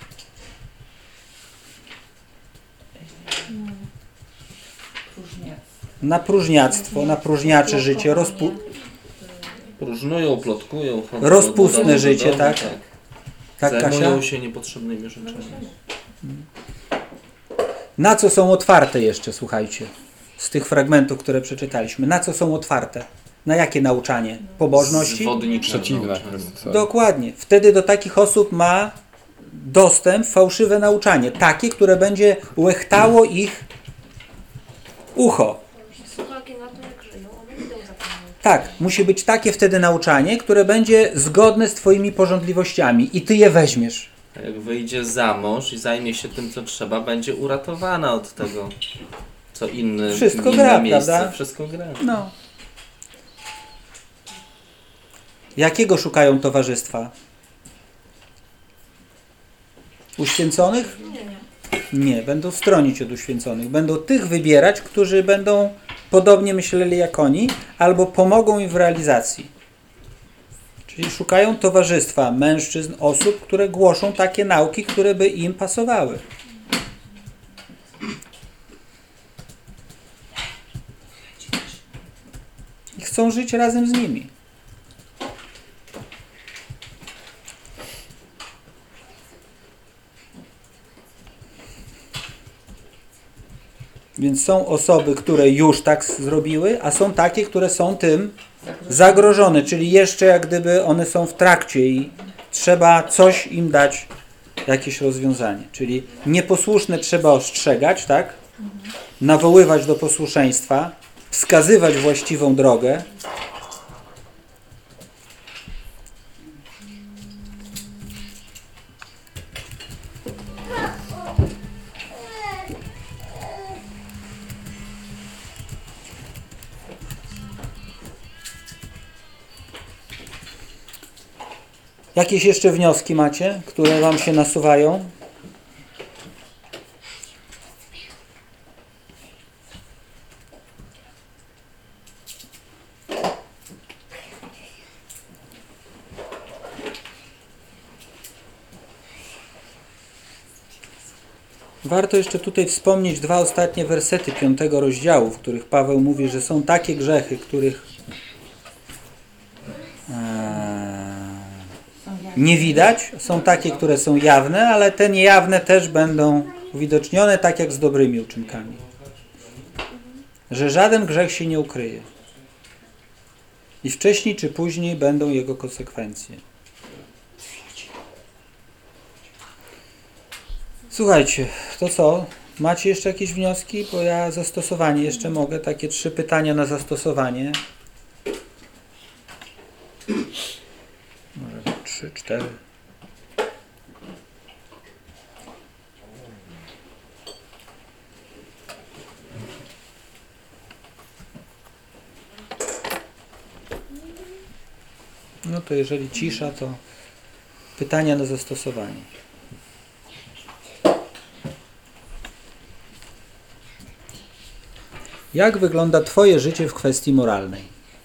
Na próżniactwo, na próżniacze życie, Próżnują, plotkują, chodzą Rozpustne do domu, życie, do domu, tak? Tak, Kasia? Zajmują się niepotrzebnymi rzeczami. Na co są otwarte jeszcze, słuchajcie, z tych fragmentów, które przeczytaliśmy? Na co są otwarte? Na jakie nauczanie? Pobożności? Zwodnicze Przeciwne. nauczanie. Dokładnie. Wtedy do takich osób ma dostęp fałszywe nauczanie. Takie, które będzie łechtało ich ucho. Z uwagi na to, jak żyją, one idą za Panem. Tak, musi być takie wtedy nauczanie, które będzie zgodne z Twoimi pożądliwościami i Ty je weźmiesz. A jak wyjdzie za mąż i zajmie się tym, co trzeba, będzie uratowana od tego, co inne Wszystko inne gra, miejsce. prawda? Wszystko gra. No. Jakiego szukają towarzystwa? Uświęconych? Nie, będą stronić od uświęconych. Będą tych wybierać, którzy będą podobnie myśleli jak oni, albo pomogą im w realizacji. Czyli szukają towarzystwa mężczyzn, osób, które głoszą takie nauki, które by im pasowały. I chcą żyć razem z nimi. Więc są osoby, które już tak zrobiły, a są takie, które są tym zagrożone, czyli jeszcze jak gdyby one są w trakcie i trzeba coś im dać jakieś rozwiązanie. Czyli nieposłuszne trzeba ostrzegać, tak? Nawoływać do posłuszeństwa, wskazywać właściwą drogę. Jakieś jeszcze wnioski macie, które wam się nasuwają? Warto jeszcze tutaj wspomnieć 2 ostatnie wersety 5 rozdziału, w których Paweł mówi, że są takie grzechy, których nie widać, są takie, które są jawne, ale te niejawne też będą uwidocznione, tak jak z dobrymi uczynkami. Że żaden grzech się nie ukryje. I wcześniej czy później będą jego konsekwencje. Słuchajcie, to co? Macie jeszcze jakieś wnioski? Bo ja zastosowanie jeszcze mogę. Takie 3 pytania na zastosowanie. Może 3, 4. No to jeżeli cisza, to pytania na zastosowanie. Jak wygląda Twoje życie w kwestii moralnej?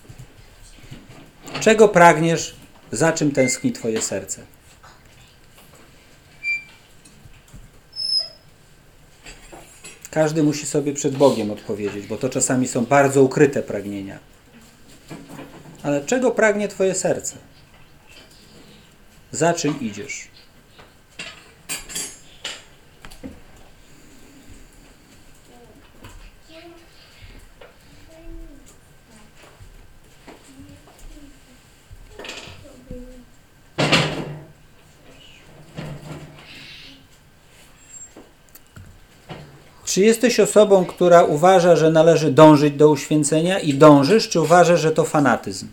Czego pragniesz? Za czym tęskni Twoje serce? Każdy musi sobie przed Bogiem odpowiedzieć, bo to czasami są bardzo ukryte pragnienia. Ale czego pragnie Twoje serce? Za czym idziesz? Czy jesteś osobą, która uważa, że należy dążyć do uświęcenia i dążysz, czy uważasz, że to fanatyzm?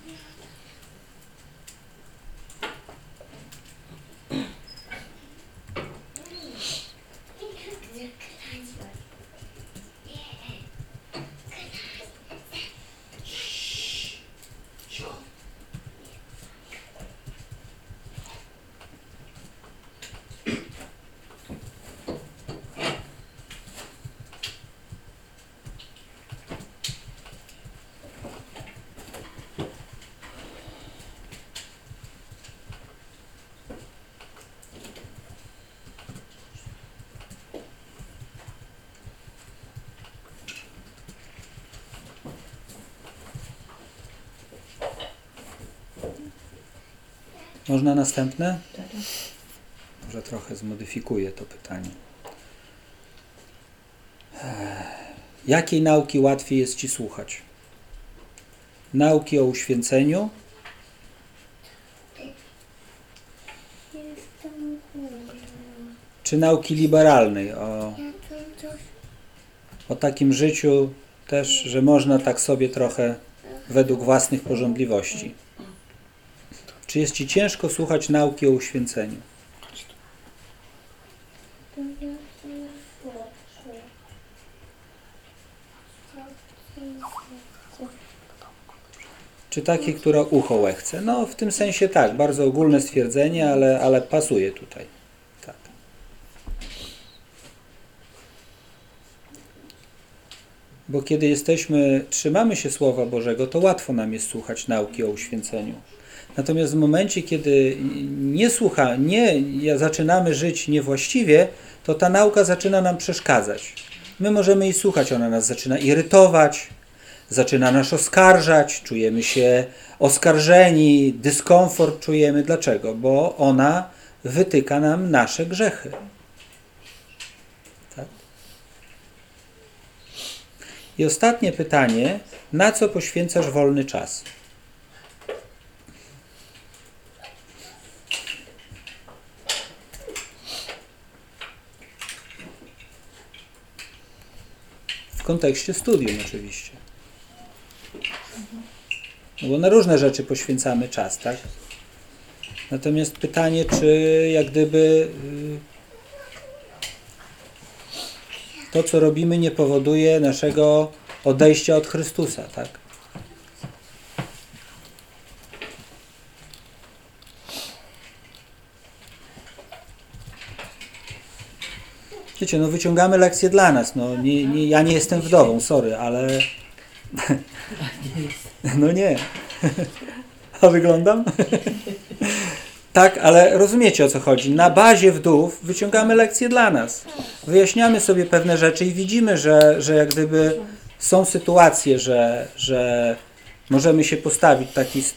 Można następne? Może trochę zmodyfikuję to pytanie. Jakiej nauki łatwiej jest Ci słuchać? Nauki o uświęceniu? Czy nauki liberalnej? O takim życiu też, że można tak sobie trochę według własnych pożądliwości. Czy jest Ci ciężko słuchać nauki o uświęceniu? Czy takiej, która ucho łechce? No, w tym sensie tak, bardzo ogólne stwierdzenie, ale pasuje tutaj. Tak. Bo kiedy trzymamy się Słowa Bożego, to łatwo nam jest słuchać nauki o uświęceniu. Natomiast w momencie, kiedy zaczynamy żyć niewłaściwie, to ta nauka zaczyna nam przeszkadzać. My możemy jej słuchać, ona nas zaczyna irytować, zaczyna nas oskarżać, czujemy się oskarżeni, dyskomfort czujemy. Dlaczego? Bo ona wytyka nam nasze grzechy. Tak? I ostatnie pytanie, na co poświęcasz wolny czas? kontekście studium oczywiście. No bo na różne rzeczy poświęcamy czas, tak? Natomiast pytanie, czy jak gdyby to, co robimy, nie powoduje naszego odejścia od Chrystusa, tak? Wiecie, no wyciągamy lekcje dla nas. No, ja nie jestem wdową, sorry, ale... No nie. A wyglądam? Tak, ale rozumiecie, o co chodzi. Na bazie wdów wyciągamy lekcje dla nas. Wyjaśniamy sobie pewne rzeczy i widzimy, że jak gdyby są sytuacje, że możemy się postawić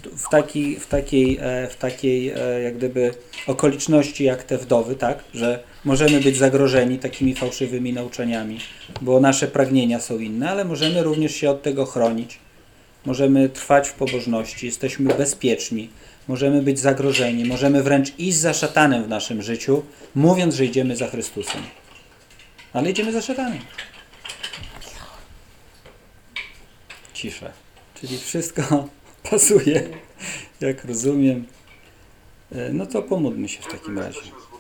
w takiej jak gdyby okoliczności jak te wdowy, tak? Że możemy być zagrożeni takimi fałszywymi nauczaniami, bo nasze pragnienia są inne, ale możemy również się od tego chronić. Możemy trwać w pobożności, jesteśmy bezpieczni, możemy być zagrożeni, możemy wręcz iść za szatanem w naszym życiu, mówiąc, że idziemy za Chrystusem. Ale idziemy za szatanem. Cisza. Czyli wszystko pasuje, jak rozumiem. No to pomódlmy się w takim razie.